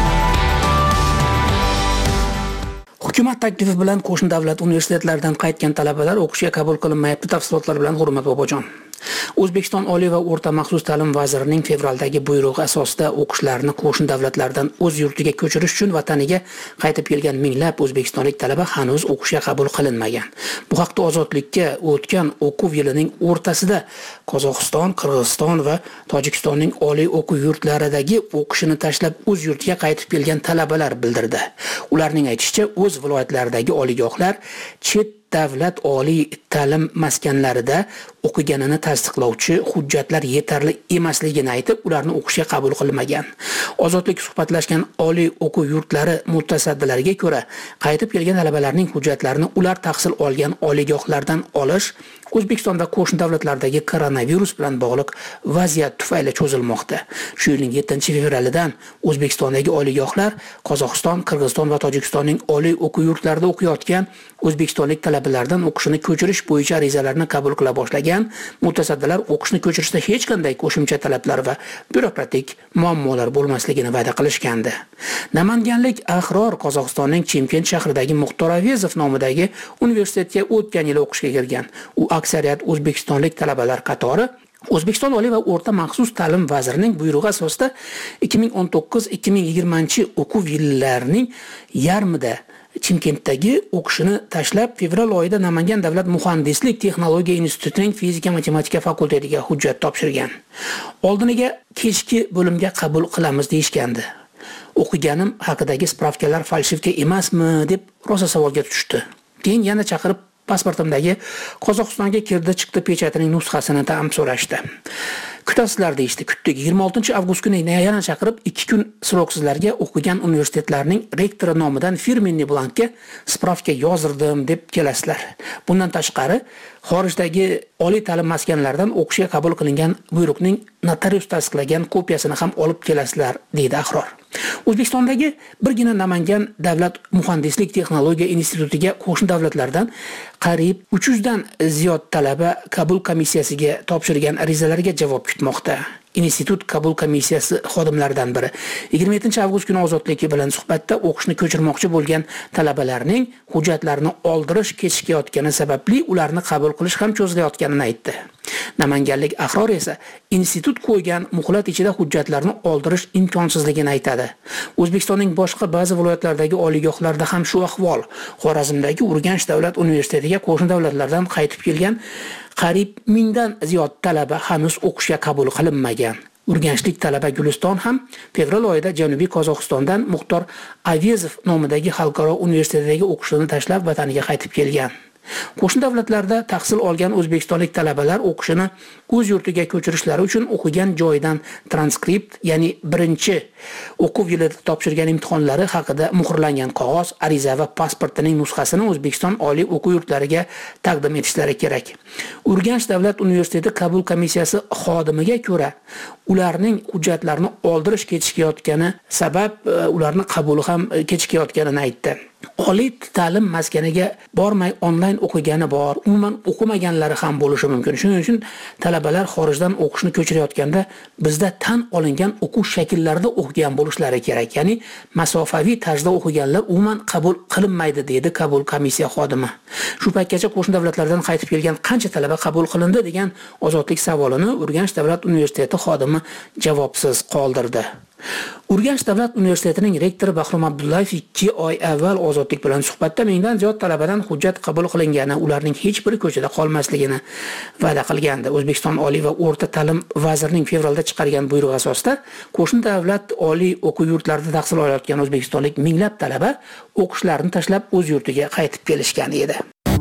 Hukumat taklifi bilan qo'shni davlat universitetlaridan qaytgan talabalar o'qishga qabul qilinmayapti. Tafsilotlar bilan Hurmat Bobojon. O'zbekiston Oliy va o'rta maxsus ta'lim vazirining fevraldagi buyrug'i asosida o'qishlarini qo'shni davlatlardan o'z yurtiga ko'chirish uchun vataniga qaytib kelgan minglab o'zbekistonlik talaba hanuz o'qishga qabul qilinmagan. Bu haqda Ozodlikka o'tgan o'quv yilining o'rtasida Qozog'iston, Qirg'iziston va Tojikistonning oliy o'quv yurtlaridagi o'qishini tashlab o'z yurtiga qaytib kelgan talabalar bildirdi. Ularning aytishicha, o'z viloyatlaridagi oliygohlar chet davlat oliy ta'lim maskanlarida o'qiganini tasdiqlovchi hujjatlar yetarli emasligini aytib, ularni o'qishga qabul qilmagan. Ozodlik suhbatlashgan oliy o'quv yurtlari mutasaddilariga ko'ra, qaytib kelgan talabalarning hujjatlarini ular tahsil olgan oliygohlardan olish O'zbekistonda qo'shni davlatlardagi koronavirus bilan bog'liq vaziyat tufayli cho'zilmoqda. Shu yilning 7-fevralidan O'zbekistondagi oliygohlar Qozog'iston, Qirg'iziston va Tojikistonning oliy o'quv yurtlarida o'qiyotgan o'zbekistonlik talabalardan o'qishini ko'chirish bo'yicha arizalarni qabul qila boshlagan. qilingan mutasaddilar o'qishni ko'chirishda hech qanday qo'shimcha talablar va byurokratik muammolar bo'lmasligini va'da qilishgandi. Namanganlik Ahror Qozog'istonning Chimkent shahridagi Muxtor Avezov nomidagi universitetga o'tgan yil o'qishga kirgan. U aksariyat o'zbekistonlik talabalar qatori O'zbekiston Oliy va o'rta maxsus ta'lim vazirining buyrug'i asosida 2019-2020 o'quv yillarining yarmida Chimkentdagi o'qishini tashlab, fevral oyida Namangan davlat muhandislik texnologiya institutining fizika matematika fakultetiga hujjat topshirgan. Oldiniga kechki bo'limga qabul qilamiz deyishgandi. O'qiganim haqidagi spravkalar falshivka emasmi deb rosa savolga tushdi. Keyin yana chaqirib pasportimdagi Qozog'istonga kirdi-chiqdi pechatining nusxasini ham so'rashdi. Kutasizlar deyishdi. Kutdik. 26 avgust kuni yana chaqirib 2 kun sroksizlarga o'qigan universitetlarning rektori nomidan firmenniy blankka spravka yozdirdim deb kelasizlar. Bundan tashqari, xorijdagi oliy ta'lim maskanlaridan o'qishga qabul qilingan buyruqning notarius tasdiqlagan kopiyasini ham olib kelasizlar, deydi Ahror. O'zbekistondagi birgina Namangan davlat muhandislik texnologiya institutiga qo'shni davlatlardan qariyb 300 dan ziyod talaba qabul komissiyasiga topshirgan arizalarga javob kutmoqda. Institut qabul komissiyasi xodimlaridan biri 27 avgust kuni Ozodlik bilan suhbatda o'qishni ko'chirmoqchi bo'lgan talabalarning hujjatlarini oldirish kechikayotgani sababli ularni qabul qilish ham cho'zilayotganini aytdi. Namanganlik Ahror esa institut qo'ygan muhlat ichida hujjatlarni oldirish imkonsizligini aytadi. O'zbekistonning boshqa ba'zi viloyatlaridagi oliygohlarda ham shu ahvol. Xorazmdagi Urganch davlat universitetiga qo'shni davlatlardan qaytib kelgan qariyb 1000 dan ziyod talaba hanuz o'qishga qabul qilinmagan. Urganchlik talaba Guliston ham fevral oyida Janubiy Qozog'istondan Muxtor Avezov nomidagi xalqaro universitetdagi o'qishini tashlab vataniga qaytib kelgan. Qo'shni davlatlarda tahsil olgan o'zbekistonlik talabalar o'qishini o'z yurtiga ko'chirishlari uchun o'qigan joyidan transkript, ya'ni birinchi o'quv yilida topshirgan imtihonlari haqida muhrlangan qog'oz, ariza va pasportining nusxasini O'zbekiston oliy o'quv yurtlariga taqdim etishlari kerak. Urganch davlat universiteti qabul komissiyasi xodimiga ko'ra, ularning hujjatlarini oldirish kechikayotgani sabab ularning qabuli ham kechikayotganini aytdi. Oliy ta'lim maskaniga bormay onlayn o'qigani bor, umuman o'qimaganlari ham bo'lishi mumkin. Shuning uchun talabalar xorijdan o'qishni ko'chirayotganda bizda tan olingan o'quv shakllarida o'qigan bo'lishlari kerak. Ya'ni masofaviy tarzda o'qiganlar umuman qabul qilinmaydi, dedi qabul komissiya xodimi. Shu paytgacha qo'shni davlatlardan qaytib kelgan qancha talaba qabul qilindi degan Ozodlik savolini Urganch davlat universiteti xodimi javobsiz qoldirdi. Urganch davlat universitetining rektori Bahrom Abdullayev 2 oy avval Ozodlik bilan suhbatda 1000 dan ziyod talabadan hujjat qabul qilingani, ularning hech biri ko'chada qolmasligini va'da qilgandi. O'zbekiston Oliy va o'rta ta'lim vazirining fevralda chiqargan buyrug'i asosida qo'shni davlat oliy o'quv yurtlarida tahsil olayotgan o'zbekistonlik minglab talaba o'qishlarini tashlab o'z yurtiga qaytib kelishgan edi.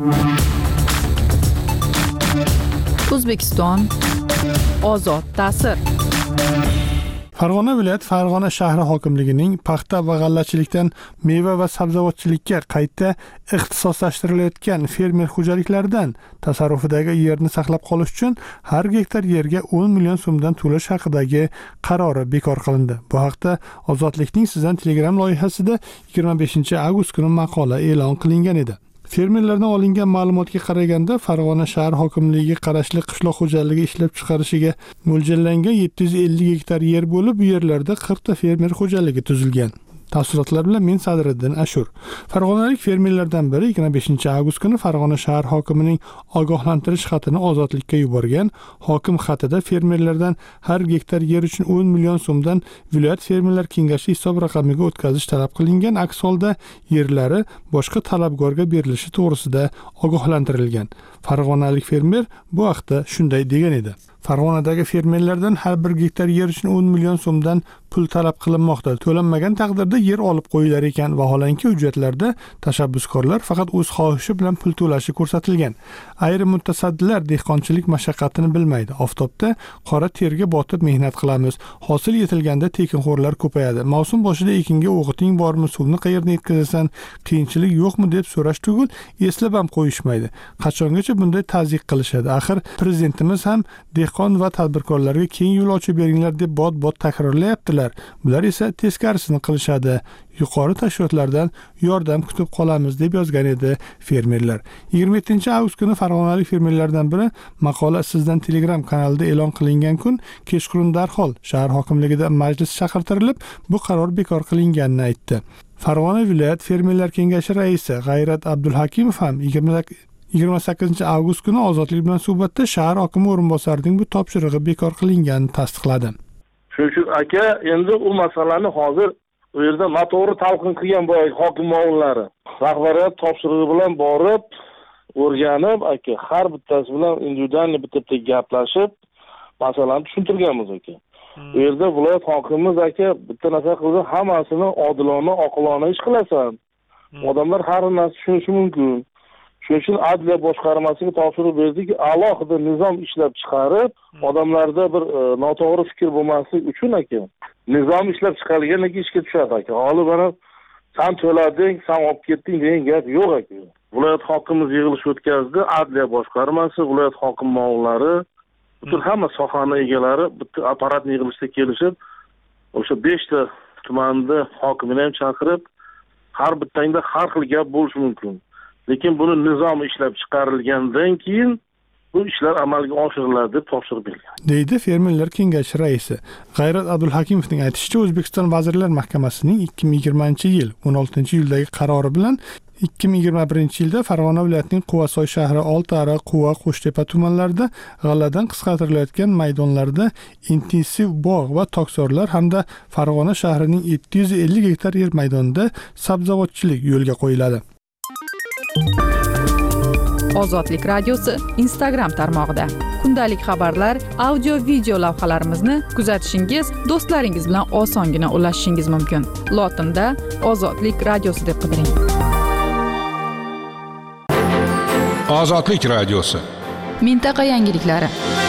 O'zbekiston ozod ta'sir.
Farg'ona viloyat Farg'ona shahri hokimligining paxta va g'allachilikdan meva va sabzavotchilikka qayta ixtisoslashtirilgan fermer xo'jaliklaridan tasarrufidagi yerni saqlab qolish uchun har gektar yerga 10 million so'mdan to'lash haqidagi qarori bekor qilindi. Bu haqda Ozodlikning Sizdan Telegram loyihasida 25 avgust kuni maqola e'lon qilingan edi. Fermerlardan olingan ma'lumotga qaraganda Farg'ona shahar hokimligiga qarashli qishloq xo'jaligi ishlab chiqarishiga mo'ljallangan 750 gektar yer bo'lib, bu yerlarda 40 ta fermer xo'jaligi tuzilgan. Tafsilotlar bilan men Sadriddin Ashur. Farg'onalik fermerlardan biri 25 avgust kuni Farg'ona shahar hokimining ogohlantirish xatini Ozodlikka yuborgan. Hokim xatida fermerlardan har gektar yer uchun 10 million so'mdan viloyat fermerlar kengashi hisob raqamiga o'tkazish talab qilingan. Aks holda yerlari boshqa talabgorga berilishi to'g'risida ogohlantirilgan. Farg'onalik fermer bu haqda shunday degan edi. Farg'onadagi fermerlardan har bir gektar yer uchun 10 million so'mdan pul talab qilinmoqda. To'lanmagan taqdirda yer olib qo'yilar ekan. Vaholanki hujjatlarda tashabbuskorlar faqat o'z xohishi bilan pul to'lashi ko'rsatilgan. Ayrim mutasaddilar dehqonchilik mashaqqatini bilmaydi. Oftobda qora terga botib mehnat qilamiz. Hosil yetilganda tekinxo'rlar ko'payadi. Mavsum boshida ekinga o'g'iting bormi, suvni qayerdan yetkazasan, qiyinchilik yo'qmi deb so'rash tugul eslab ham qo'yishmaydi. Qachongacha bunday tazyiq qilishadi? Axir prezidentimiz ham dehqon va tadbirkorlarga keng yo'l ochib beringlar deb bot takrorlayaptilar. Bular esa teskarisini qilishadi. Yuqori tashkilotlardan yordam kutib qolamiz deb yozgan edi fermerlar. 27-avgust kuni farg'onalik fermerlardan biri maqola sizdan Telegram kanalida e'lon qilingan kun kechqurun darhol shahar hokimligida majlis chaqirtirilib, bu qaror bekor qilinganini aytdi. Farg'ona viloyat fermerlar kengashi raisi G'ayrat Abdulhakimov ham 28-avgust kuni Ozodlik bilan suhbatda shahar hokimi o'rinbosarining bu topshirig'i bekor qilinganini tasdiqladi.
Shuning aka, endi u masalani hozir u yerda noto'g'ri talqin qilgan boy hokim o'g'illari rahbariyat topshirig'i bilan borib o'rganib, aka har bittasi bilan individual bitta gaplashib masalani tushuntirganmiz aka. Bu yerda viloyat hokimimiz aka bitta narsa qildi, hammasini odilona, oqilona ish qilasan. Odamlar har narsa tushunishi mumkin. Shuning uchun adliya boshqarmasiga topshiriq berdiki, alohida nizom ishlab chiqarib, odamlarda bir noto'g'ri fikr bo'lmasligi uchun aka, nizom ishlab chiqarilgandan keyin ishga tushadi aka. Hali mana sen to'lading, sen olib ketding degan gap yo'q aka. Viloyat hokimimiz yig'ilish o'tkazdi, adliya boshqarmasi, viloyat hokim ma'murlari, butun hamma sohaning egalari bitta apparat yig'ilishda kelishib, o'sha 5 ta tumanda hokimini ham chaqirib, har bittangda har xil gap bo'lishi mumkin. Lekin buni nizom ishlab chiqarilgandan keyin bu ishlar amalga oshiriladi deb topshiriq berilgan.
Deydi fermerlar kengashi raisi. G'ayrat Abdulhakimovning aytishicha, O'zbekiston Vazirlar Mahkamasining 2020-yil 16-iyuldagi qarori bilan 2021-yilda Farg'ona viloyatining Quvasoy shahri, Oltiariq, Quva, Qo'shtepa tumanlarida g'alladan qisqartirilayotgan maydonlarda intensiv bog' va tokzorlar hamda Farg'ona shahrining 750 gektar yer maydonida sabzavotchilik yo'lga qo'yiladi.
Ozodlik radiosi Instagram tarmog'ida kundalik xabarlar, audio video lavhalarimizni kuzatishingiz, do'stlaringiz bilan osongina ulashishingiz mumkin. Lotinda Ozodlik radiosi deb qidiring.
Ozodlik radiosi.
Mintaqa yangiliklari.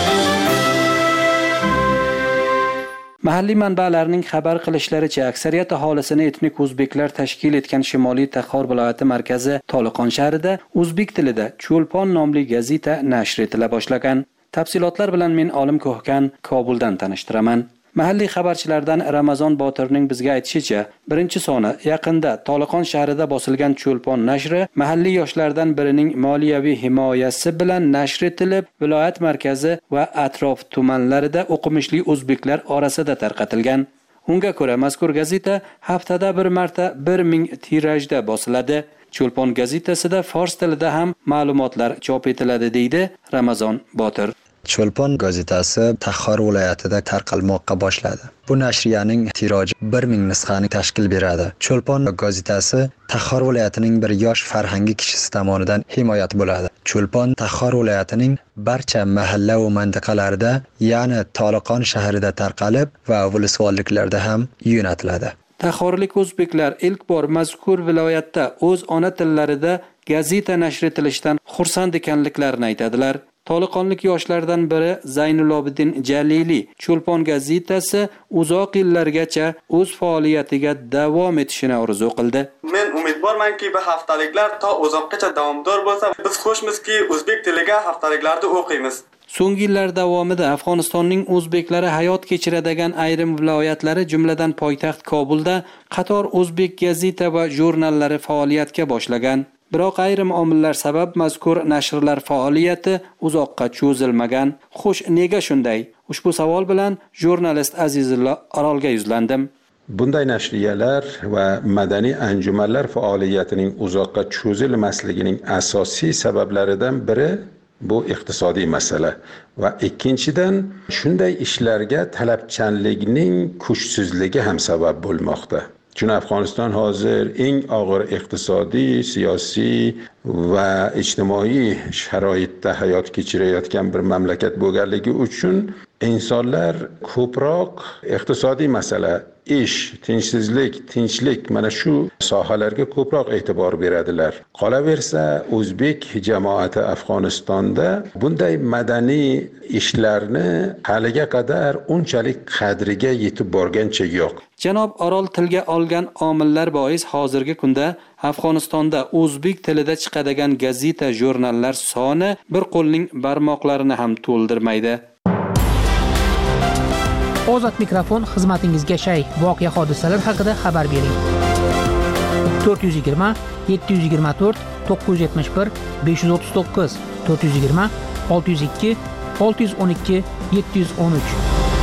Mahalliy manbalarning xabar qilishlaricha, aksariyat aholisini etnik o'zbeklar tashkil etgan Shimoliy Taxor viloyati markazi Toliqon shahrida o'zbek tilida Cho'lpon nomli gazeta nashr etila boshlagan. Tafsilotlar bilan men Olim Ko'hkan Kobuldan tanishtiraman. Mahalliy xabarchilardan Ramazon Botirning bizga aytishicha, birinchi soni yaqinda Toliqon shahrida bosilgan Cho'lpon nashri mahalliy yoshlardan birining moliyaviy himoyasi bilan nashr etilib, viloyat markazi va atrof tumanlarida o'qimishli o'zbeklar orasida tarqatilgan. Unga ko'ra, mazkur gazeta haftada bir marta 1000 tirajda bosiladi. Cho'lpon gazetasida fors tilida ham ma'lumotlar chop etiladi, deydi Ramazon Botir.
Cho'lpon gazetasi Taxor viloyatida tarqalmoqqa boshladi. Bu nashriyaning tiroji 1000 nusxani tashkil beradi. Cho'lpon gazetasi Taxor viloyatining bir yosh farhangi kishisi tomonidan himoyat bo'ladi. Cho'lpon Taxor viloyatining barcha mahalla va mintaqalarida, ya'ni Toliqon shahrida tarqalib va vulsvolliklarda ham yo'natiladi.
Taxorlik o'zbeklar ilk bor mazkur viloyatda o'z ona tillarida gazeta nashr etilishidan xursand ekanliklarini aytadilar. Toliqonlik yoshlardan biri Zaynulobidin Jalili Cho'lpon gazetasi uzoq yillargacha o'z faoliyatiga davom etishini orzu qildi.
Men umidvormanki, bu haftaliklar to uzoqqacha davomdor bo'lsa, biz xushmizki o'zbek tiliga haftaliklarda o'qiymiz.
So'nggi yillar davomida Afg'onistonning o'zbeklari hayot kechiradigan ayrim viloyatlari, jumladan poytaxt Kobulda qator o'zbek gazeta va jurnallari faoliyatga boshlagan. Biroq ayrim omillar sabab mazkur nashrlar faoliyati uzoqqa cho'zilmagan. Xo'sh, nega shunday? Ushbu savol bilan jurnalist Azizullo Orolga yuzlandim.
Bunday nashriyalar va madaniy anjumanlar faoliyatining uzoqqa cho'zilmasligining asosiy sabablaridan biri bu iqtisodiy masala va ikkinchidan shunday ishlarga talabchanlikning kuchsizligi ham sabab bo'lmoqda. Chunki Afg'oniston hozir eng og'ir iqtisodiy, siyosiy va ijtimoiy sharoitda hayot kechirayotgan bir mamlakat bo'lganligi uchun insonlar ko'proq iqtisodiy masala, ish, tinchlik mana shu sohalarga ko'proq e'tibor beradilar. Qolaversa, o'zbek jamoati Afg'onistonda bunday madaniy ishlarni haliga qadar unchalik qadriga yetib borgancha yo'q.
Janob Orol tilga olgan omillar bois hozirgi kunda Afg'onistonda o'zbek tilida chiqadigan gazeta, jurnallar soni bir qo'lning barmoqlarini ham to'ldirmaydi.
Ozod mikrofon xizmatingizga shay. Voqea hodisalar haqida xabar bering. 420 724 971 539 420 602 612 713.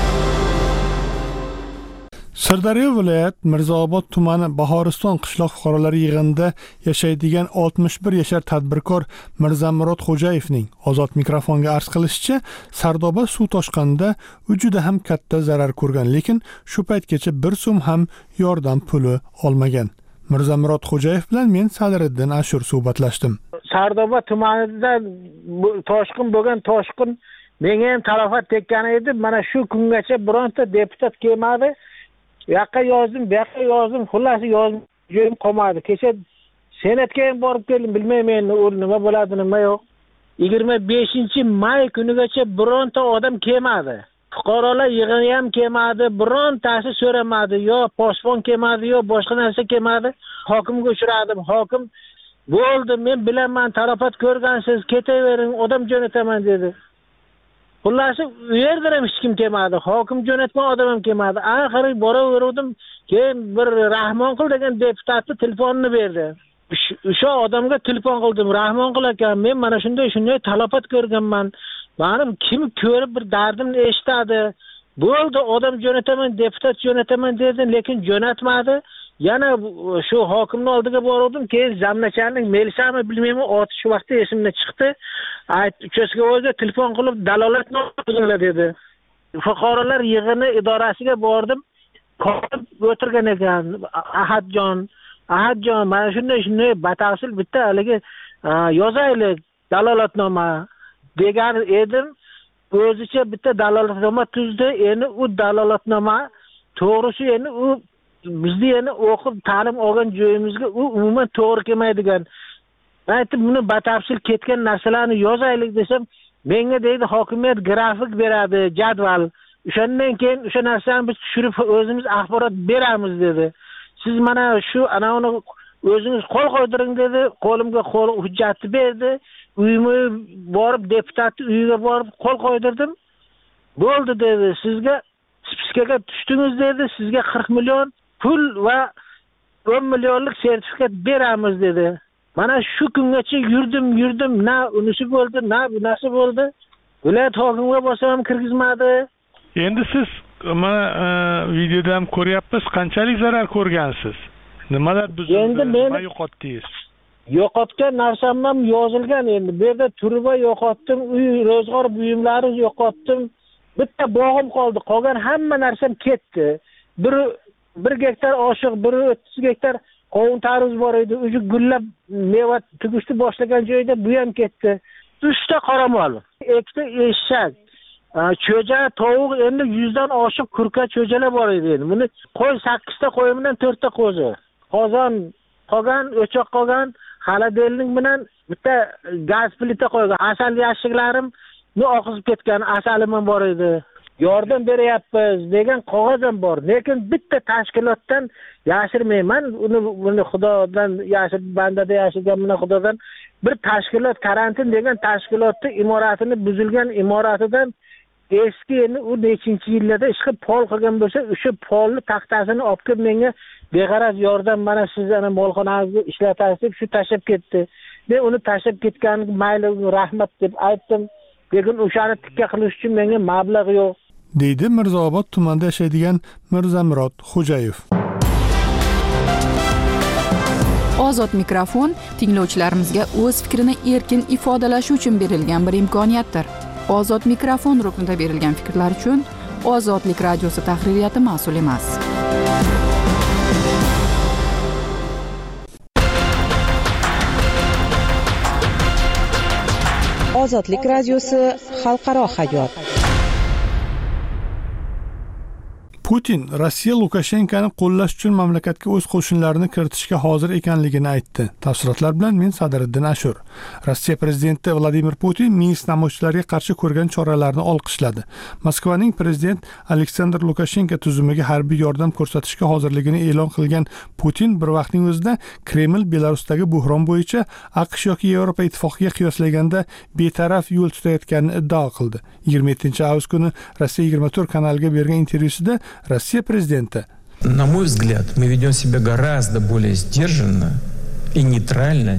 Sirdaryo viloyat Mirzaobod tumani Bahoriston qishloq fuqarolari yig'inida yashaydigan 61 yashar tadbirkor Mirzamurod Xo'jayevning Ozod mikrofonga arz qilishicha, Sardoba suv toshqinida u juda ham katta zarar ko'rgan, lekin shu paytgacha 1 so'm ham yordam puli olmagan. Mirzamurod Xo'jayev bilan men Sadriddin Ashur suhbatlashdim.
Sardoba tumanida toshqin bo'lgan toshqin menga ham talafot tekkan edi. Mana shu kungacha bironta deputat kelmadi. Bu yoqqa yozdim, bu yoqqa yozdim, xullas yozdim qolmadi. Kecha senatga ham borib keldim, bilmayman nima bo'ladi, nima yo'q. 25-may kunigacha bironta odam kelmadi. Fuqarolar yig'ini ham kelmadi, birontasi so'ramadi, yo posbon kelmadi, yo boshqa narsa kelmadi. Hokimga uchradim. Hokim bo'ldi, men bilaman, talafot ko'rgansiz, ketavering, odam jo'nataman dedi. Xullas, u yerda ham hech kim kelmadi. Hokim jo'natgan odam ham kelmadi. Oxiri boraverdim, keyin bir Rahmonqul degan deputatning telefonini berdi. O'sha odamga telefon qildim. Rahmonqul aka, men mana shunday talafot ko'rganman. Benim kim ko'rib bir dardimni eshitadi. Bo'ldi, odam jo'nataman, deputat jo'nataman dedi, lekin jo'natmadi. Yana shu hokimning oldiga bordim, keyin zamnacharning melisami bilmayman, oti shu vaqtda esimdan chiqdi. Uchastkavoyga telefon qilib dalolatnoma yozinglar dedi. Fuqarolar yig'ini idorasiga bordim. Qolib o'tirgan ekan Ahadjon, mana shunday batafsil bitta haligi yozaylik dalolatnoma degan edim. O'zicha bitta dalolatnoma tuzdi. Endi u dalolatnoma to'g'risi endi u bizni yana o'qib ta'lim olgan joyimizga u umuman to'g'ri kelmaydigan. Aytib, buni batafsil ketgan narsalarni yozaylik desam, menga deydi hokimiyat grafik beradi, jadval. O'shandan keyin o'sha narsani biz tushirib o'zimiz axborot beramiz dedi. Siz mana shu uni o'zingiz qo'l qo'ydiring dedi. Qo'limga qo'l hujjatni berdi. Uyimga borib deputatning uyiga borib qo'l qo'ydirdim. Bo'ldi dedi. Sizga spiskaga tushdingiz dedi. Sizga 40 million pul va 10 millionlik sertifikat beramiz dedi. Mana shu kungacha yurdim, na unisi bo'ldi, na bunasi bo'ldi. Viloyat hokimiga bo'lsam kirgizmadi.
Endi siz mana videoda ham ko'ryapmiz, qanchalik zarar ko'rgansiz? Nimalar buzildi, nima yo'qotdingiz? Yo'qotgan narsam ham yozilgan endi. Bu yerda turba yo'qotdim, uy ro'zg'or buyumlari yo'qotdim. Bitta bog'im qoldi. Qolgan hamma narsam ketdi. 1 gektar oshiq, 30 gektar qovun tarvuz bor edi. O'sha gullab meva tugishni boshlagan joyda bu ham ketdi. 3 ta qoramol, 2 ta eshak, cho'ja, tovuq, endi 100 dan oshiq kurka cho'jalar bor edi. Buni qo'y 8 ta qo'y bilan 4 ta qo'zi. Qozon qolgan, o'choq qolgan, xaladelnik bilan bitta gaz plita qo'ygan. Asal yashiklarim oqizib ketgan, asalim ham bor edi. Yordam beryapmiz degan qog'oz ham bor. Lekin bitta tashkilotdan yashirmayman. Uni Xudodan yashir, bandada yashirgan bilan Xudodan bir tashkilot karantin degan tashkilotning imoratini buzilgan imoratidan eski endi u nechinchi yillarda ishqib pol qilgan bo'lsa, o'sha polni taxtasini olib kelib menga beg'araz yordam, mana siz ana molxonangizni ishlatasiz deb shu tashab ketdi. Men uni tashab ketganiga mayli, rahmat deb aytdim. Lekin o'shani tikka qilish uchun menga mablag' yo'q, deydi Mirzaobod tumanida yashaydigan Mirzamurod Xo'jayev.
Ozod mikrofon tinglovchilarimizga o'z fikrini erkin ifodalashi uchun berilgan bir imkoniyatdir. Ozod mikrofon ruknida berilgan fikrlar uchun Ozodlik radiosi tahririyati mas'ul emas.
Ozodlik radiosi xalqaro hayot.
Putin Rossiya Lukashenkoni qo'llash uchun mamlakatga o'z qo'shinlarini kiritishga hozir ekanligini aytdi. Tafsilotlar bilan men Sadriddin Ashur. Rossiya prezidenti Vladimir Putin Minsk namoyishchilariga qarshi ko'rgan choralarni olqishladi. Moskvaning prezident Aleksandr Lukashenko tuzumiga harbiy yordam ko'rsatishga hozirligini e'lon qilgan Putin bir vaqtning o'zida Kreml Belarusdagi buhron bo'yicha AQSh yoki Yevropa ittifoqiga qiyoslaganda betaraf yo'l tutayotganini iddao qildi. 27-avgust kuni Rossiya 24 kanaliga bergan intervyusida Rossiya prezidenti:
На мой взгляд, мы ведем себя гораздо более сдержанно и нейтрально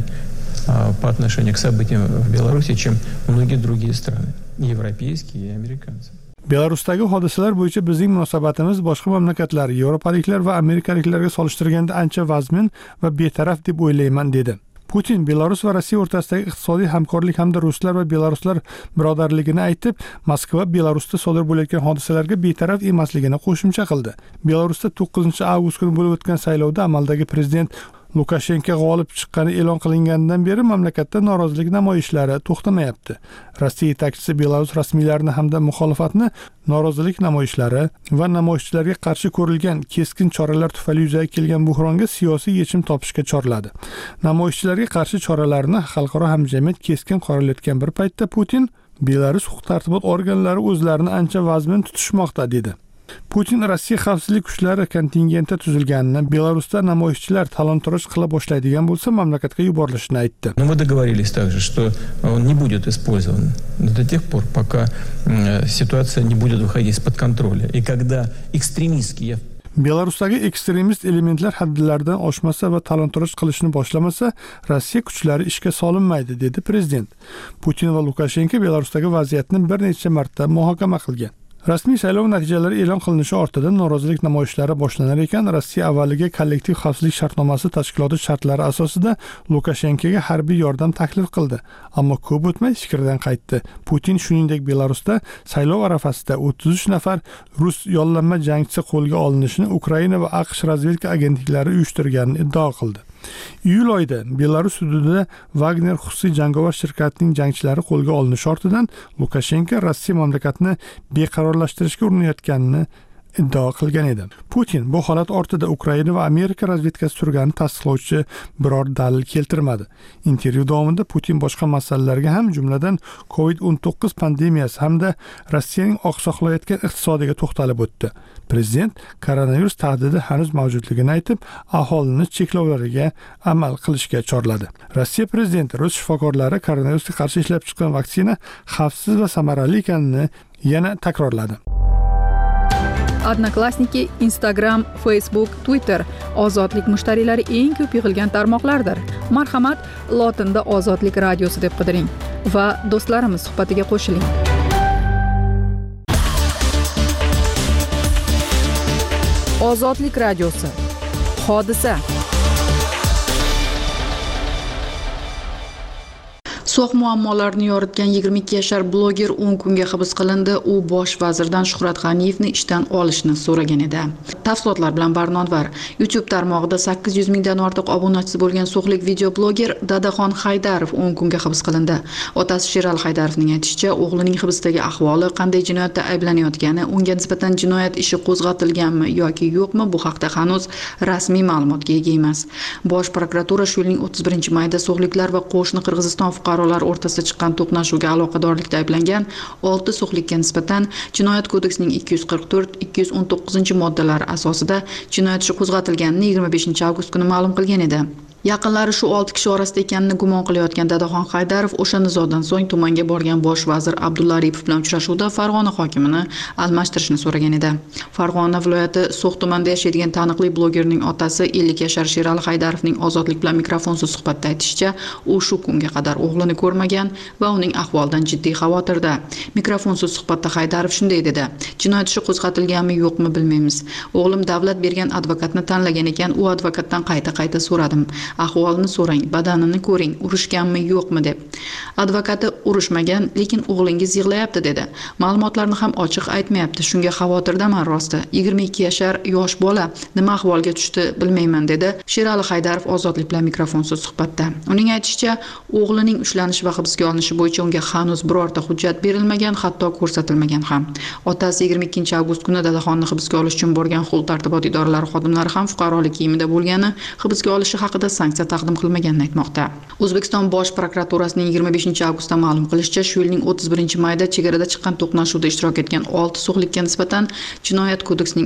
по отношению к событиям в Беларуси, чем многие другие страны, европейские и американцы.
Belarusdagi hodisalar bo'yicha bizning munosabatimiz boshqa mamlakatlar, yevropaliklar va amerikaliklarga solishtirganda ancha vazmin va betaraf deb o'ylayman, dedi. Putin Belarus va Rossiya o'rtasidagi iqtisodiy hamkorlik hamda ruslar va belaruslar birodarligini aytib, Moskva Belarusda sodir bo'layotgan hodisalarga betaraf emasligini qo'shimcha qildi. Belarusda 9-avgust kuni bo'lib o'tgan saylovda amaldagi prezident Lukashenko g'olib chiqqani e'lon qilingandan beri mamlakatda norozilik namoyishlari to'xtamayapti. Rossiya yetakchisi Belarus rasmiylarini hamda muxolifatni norozilik namoyishlari va namoyishchilarga qarshi ko'rilgan keskin choralar tufayli yuzaga kelgan buhronga siyosiy yechim topishga chorladi. Namoyishchilarga qarshi choralarni xalqaro hamjamiyat keskin qoralayotgan bir paytda Putin Belarus huquq-tartibot organlari o'zlarini ancha vazmin tutishmoqda, dedi. Putin Rossiya xavfsizlik kuchlari kontingenti tuzilganini, Belarusda namoyishchilar talon-toroj qila boshlaydigan bo'lsa mamlakatga yuborilishini aytdi.
Но мы договорились также, что он не будет использован до тех пор, пока ситуация не будет выходить из-под контроля. И когда экстремистские
Belarusdagi ekstremist elementlar haddilardan oshmasa va talon-toroj qilishni boshlamasa, Rossiya kuchlari ishga solinmaydi, dedi prezident. Putin va Lukashenko Belarusdagi vaziyatni bir necha marta muhokama qilgan. Rasmiy saylov natijalari e'lon qilinishi ortidan norozilik namoyishlari boshlanar ekan, Rossiya avvaliga kollektiv xavfsizlik shartnomasi tashkiloti shartlari asosida Lukashenkoga harbiy yordam taklif qildi, ammo ko'p o'tmay fikridan qaytdi. Putin shuningdek Belarusda saylov arafasida 33 nafar rus yollanma jangchisi qo'lga olinishini Ukraina va AQSh razvedka agentliklari uyushtirganini iddao qildi. Iyul oyida Belarus hududida Wagner xususiy jangovar shirkatining jangchilari qo'lga olinishi ortidan Lukashenko Rossiya mamlakatni beqarorlashtirishga urinayotganini iddao qilgan edi. Putin bu holat ortida Ukraina va Amerika razvedkasi turganini tasdiqlovchi biror dalil keltirmadi. Intervyu davomida Putin boshqa masalalarga ham, jumladan COVID-19 pandemiyasi hamda Rossiyaning oqsoqlayotgan iqtisodiga to'xtalib o'tdi. Prezident koronavirus tahdidi hanuz mavjudligini aytib, aholini cheklovlariga amal qilishga chorladi. Rossiya prezidenti rus shifokorlari koronavirusga qarshi ishlab chiqqan vaksina xavfsiz va samarali ekanini yana takrorladi.
Odnoklassniki, Instagram, Facebook, Twitter ozodlik mushtariylari eng ko'p yig'ilgan tarmoqlardir. Marhamat, lotinda Ozodlik radiosi deb qidiring va do'stlarimiz suhbatiga qo'shiling. Ozodlik radiosi. Hodisa.
So'x muammolarini yoritgan 22 yashar bloger 10 kunga hibs qilindi. U bosh vazirdan Shuhrat G'aniyevni ishdan olishni so'ragan edi. Tafsilotlar bilan Barnodvar. YouTube tarmog'ida 800 mingdan ortiq obunachisi bo'lgan so'xlik video bloger Dadaxon Haydarov 10 kunga hibs qilindi. Otasi Sheral Haydarovning aytishicha, o'g'lining hibsdagi ahvoli, qanday jinoyatda ayblanayotgani, unga nisbatan jinoyat ishi qo'zg'atilganmi yoki yo'qmi, bu haqda hanuz rasmiy ma'lumotga ega emas. Bosh prokuratura shu yilning 31-mayida so'xliklar va qo'shni Qirg'iziston fuqarolar o'rtasida chiqqan to'qnashuvga aloqadorlikda ayblangan 6 so'xlikka nisbatan Jinoyat kodeksining 244-219 moddalari asosida jinoyat ishi qo'zg'atilganini 25-avgust kuni ma'lum qilgan edi. Yaqinlari shu 6 kishi orasida ekanini gumon qilayotgan Dadaxon Haydarov o'sha nizodan so'ng tumanga borgan bosh vazir Abdulla Aripov bilan uchrashuvda Farg'ona hokimini almashtirishni so'ragan edi. Farg'ona viloyati So'x tumanida yashaydigan taniqli blogerning otasi 50 yashar Sherali Haydarovning Ozodlik bilan mikrofonsiz suhbatda aytishicha, u shu kunga qadar o'g'lini ko'rmagan va uning ahvolidan jiddiy xavotirda. Mikrofonsiz suhbatda Haydarov shunday dedi: "Jinoyat ishi qo'zg'atilganmi yo'qmi bilmaymiz. O'g'lim davlat bergan advokatni tanlagan ekan, u advokatdan qayta so'radim.
ahvolini so'rang, badanini ko'ring, urishganmi yo'qmi deb. Advokati urishmagan, lekin o'g'lingiz yig'layapti dedi. Ma'lumotlarni ham ochiq aytmayapti. Shunga xavotirdaman rosti. 22 yashar yosh bola nima ahvolga tushdi bilmayman dedi Sherali Haydarov Ozodlik bilan mikrofonsiz suhbatda. Uning aytishicha, o'g'lining ushlanishi va hibsga olinishi bo'yicha unga hanuz birorta hujjat berilmagan, hatto ko'rsatilmagan ham. Otasi 22 avgust kuni dadaxonni hibsga olish uchun borgan huquq-tartibot idoralari xodimlari ham fuqarolik kiyimida bo'lgani, hibsga olishi haqida sanksiya taqdim qilmaganini aytmoqda. O'zbekiston Bosh prokuraturasining 25 avgustda ma'lum qilishicha, shu yilning 31-mayda chegarada chiqqan to'qnashuvda ishtirok etgan 6 so'xlikka nisbatan Jinoyat kodeksining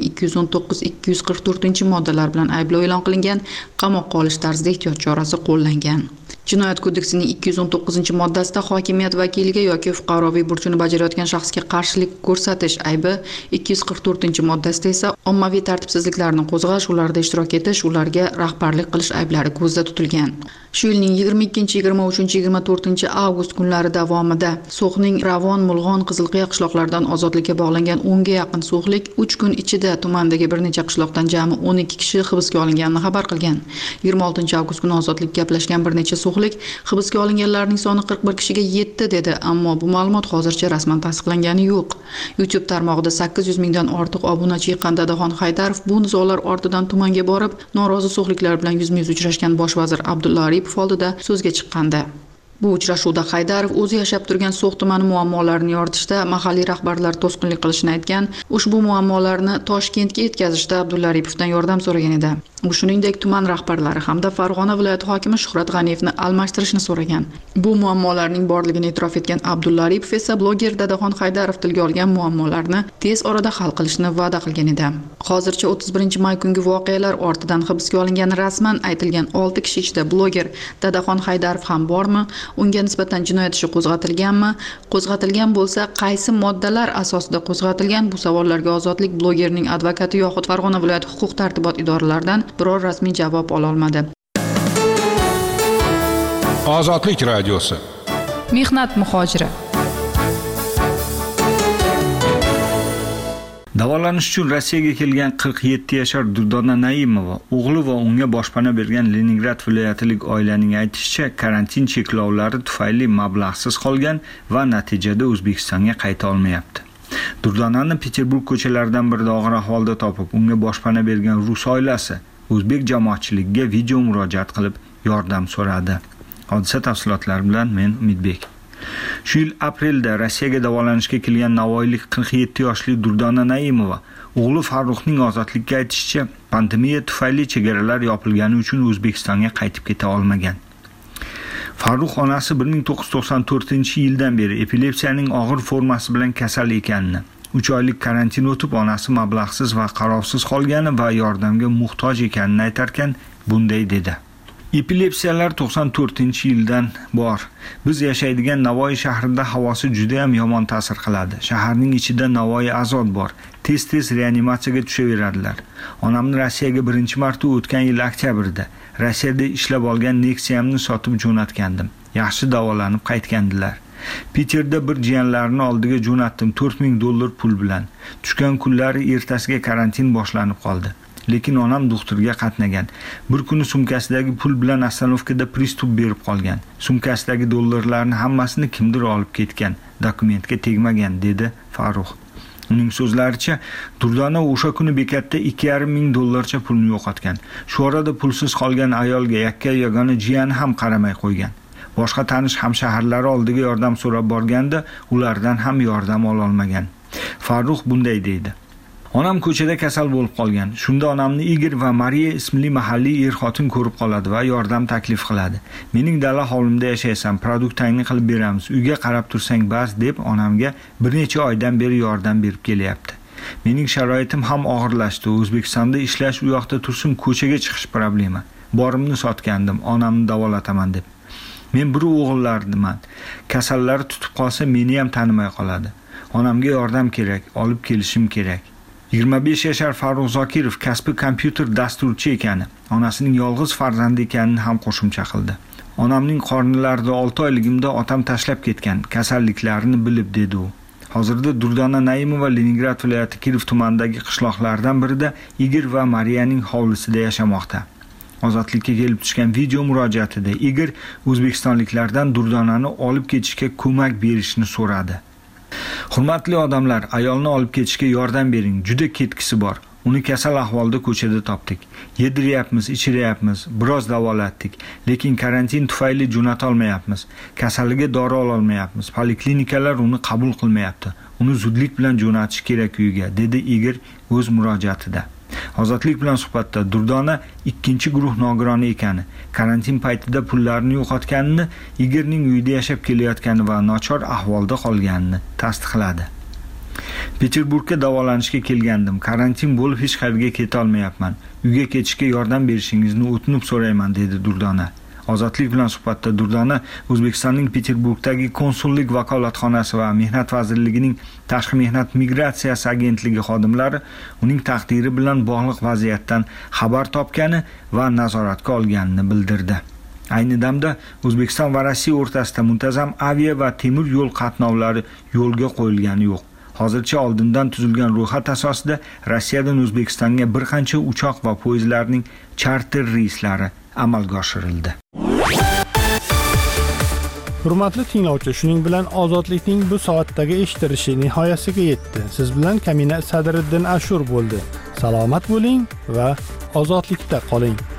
219-244-moddalar bilan ayblov e'lon qilingan, qamoqqa olish tarzida ehtiyot chorasi qo'llangan. Jinoyat kodeksining 219-moddasida hokimiyat vakiliga yoki fuqaroviy burchini bajarayotgan shaxsga qarshilik ko'rsatish aybi, 244-moddasida esa ommaviy tartibsizliklarni qo'zg'ash, ularda ishtirok etish, ularga rahbarlik qilish ayblari ko'zda tutilgan. Shu yilning 22, 23, 24 avgust kunlari davomida So'xning Ravon, Mulg'on, Qizilqiya qishloqlaridan ozodlikka bog'langan 10 ga yaqin so'xlik 3 kun ichida tumandagi bir necha qishloqdan jami 12 kishi hibsga olinganini xabar qilgan. 26 avgust kuni ozodlik gaplashgan bir necha so'xlik hibsga olinganlarning soni 41 kishiga yetdi dedi, ammo bu ma'lumot hozircha rasman tasdiqlangani yo'q. YouTube tarmog'ida 800 mingdan ortiq obunachi yiqqan Dadaxon Haydarov bu nizolar ortidan tumanga borib, norozi so'xliklar bilan yuzma-yuz uchrashgan bosh vazir Abdulla Aripov oldida so'zga chiqqandi. Bu uchrashuvda Haydarov o'zi yashab turgan So'x tumani muammolarini yoritishda mahalliy rahbarlar to'sqinlik qilishini aytgan, ushbu muammolarni Toshkentga yetkazishda Abdulla Aripovdan yordam so'ragan edi. U shuningdek tuman rahbarlari hamda Farg'ona viloyati hokimi Shuhrat G'aniyevni almashtirishni so'ragan. Bu muammolarning borligini e'tirof etgan Abdulla Aripov esa bloger Dadaxon Haydarov tilga olgan muammolarni tez orada hal qilishni va'da qilgan edi. Hozircha 31-may kungi voqealar ortidan hibsga olingani rasman aytilgan 6 kishi ichida bloger Dadaxon Haydarov ham bormi? Unga nisbatan jinoyat ishi qo'zg'atilganmi? Qo'zg'atilgan bo'lsa, qaysi moddalar asosida qo'zg'atilgan? Bu savollarga Ozodlik blogerning advokati yoxud Farg'ona viloyati huquq-tartibot idoralaridan biror rasmiy javob ola olmadi.
Ozodlik radiosi.
Mehnat muhojiri.
Davolanish uchun Rossiyaga kelgan 47 yashar Durdona Naimova, o'g'li va unga boshpana bergan Leningrad viloyatilik oilaning aytishicha, karantin cheklovlari tufayli mablag'siz qolgan va natijada O'zbekistonga qayta olmayapti. Durdonani Peterburg ko'chalaridan birida og'ir ahvolda topib, unga boshpana bergan rus oilasi o'zbek jamoatchiligiga video murojaat qilib yordam so'radi. Hodisa tafsilotlari bilan men Umidbek. Shu yil aprelda Rossiyaga davolanishga kelgan navoiylik 47 yoshli Durdona Naimova o'g'li Farruxning Ozodlikka aytishicha, pandemiya tufayli chegaralar yopilgani uchun O'zbekistonga qaytib keta olmagan. Farruh onasi 1994-yildan beri epilepsiyaning og'ir formasi bilan kasal ekanini, 3 oylik karantin o'tib onasi mablag'siz va qarovsiz qolgani va yordamga muhtoj ekanini aytarkan, bunday dedi. Epilepsiyalar 94-yildan bor. Biz yashaydigan Navoiy shahrida havosi juda ham yomon ta'sir qiladi. Shaharning ichida Navoiy azod bor. Tez-tez reanimatsiyaga tushaveradilar. Onamni Rossiyaga birinchi marta o'tgan yil oktyabrda Rossiyada ishlab olgan Nexia'mni sotib jo'natgandim. Yaxshi davolanib qaytgandilar. Peterda bir jiyanlarini oldiga jo'natdim $4000 pul bilan. Tushgan kunlari ertasiga karantin boshlanib qoldi. Lekin onam doktorga qatnagan. Bir kuni sumkasidagi pul bilan ostanovkada pristup berib qolgan. Sumkasidagi dollarlarni hammasini kimdir olib ketgan, dokumentga tegmagan, dedi Farruh. Uning so'zlaricha, Durdona o'sha kuni bekatda $2500 pulni yo'qotgan. Shu orada pulsiz qolgan ayolga yakka-yagona jiyani ham qaramay qo'ygan. Boshqa tanish hamshaharlari oldiga yordam so'rab borganda, ulardan ham yordam ola olmagan. Farruh bunday deydi: Onam ko'chada kasal bo'lib qolgan. Shunda onamni Igor va Mariya ismli mahalliy er-xotin ko'rib qoladi va yordam taklif qiladi. Mening dala hovlimda yashaysan, produktangni qilib beramiz, uyga qarab tursang bas deb onamga bir necha oydan beri yordam berib kelyapti. Mening sharoitim ham og'irlashdi. O'zbekistonda ishlash, u yoqda tursin ko'chaga chiqish problema. Borimni sotgandim, onamni davolataman deb. Men bir o'g'illardiman. Kasallari tutib qolsa meni ham tanimay qoladi. Onamga yordam kerak, olib kelishim kerak. 25 yashar Farruh Zokirov kasbi kompyuter dasturchi ekani, onasining yolg'iz farzandi ekanini ham qo'shimcha qildi. Onamning qornilarida 6 oyligimda otam tashlab ketgan, kasalliklarini bilib, dedi u. Hozirda Durdona Naimova Leningrad viloyati Kirov tumanidagi qishloqlardan birida Igor va Mariyaning hovlisida yashamoqda. Ozodlikka kelib tushgan video murojaatida Igor o'zbekistonliklardan Durdonani olib ketishga ko'mak berishni so'radi. Hurmatli odamlar, ayolni olib ketishga yordam bering, juda ketgisi bor. Uni kasal ahvolda ko'chada topdik. Yediryapmiz, ichiryapmiz, biroz davolatdik, lekin karantin tufayli jo'nata olmayapmiz. Kasaliga dori ola olmayapmiz. Poliklinikalar uni qabul qilmayapti. Uni zudlik bilan jo'natish kerak uyiga, dedi Igor o'z murojaatida. Ozodlik bilan suhbatda Durdona ikkinchi guruh nogironi ekani, karantin paytida pullarini yo'qotganini, Igorning uyida yashab kelayotgani va nochor ahvolda qolganini tasdiqladi. Peterburgga davolanishga kelgandim. Karantin bo'lib hech qayerga keta olmayapman. Uyga ketishga yordam berishingizni o'tinib so'rayman, dedi Durdona. Ozodlik bilan suhbatda Durdona O'zbekistonning Peterburgdagi konsullik vakolatxonasi va Mehnat vazirligining Tashqi mehnat migratsiyasi agentligi xodimlari uning taqdiri bilan bog'liq vaziyatdan xabar topgani va nazoratga olganini bildirdi. Ayni damda O'zbekiston va Rossiya o'rtasida muntazam avia va temir yo'l qatnovlari yo'lga qo'yilgani yo'q. Hozircha oldindan tuzilgan ro'yxat asosida Rossiyadan O'zbekistonga bir qancha uchoq va poyezdlarning charter reyslari amalga oshirildi.
Hurmatli tinglovchi, shuning bilan ozodlikning bu soatdagi eshitilishi nihoyasiga yetdi. Siz bilan Kamina Sadriddin Ashur bo'ldi. Salomat bo'ling va ozodlikda qoling.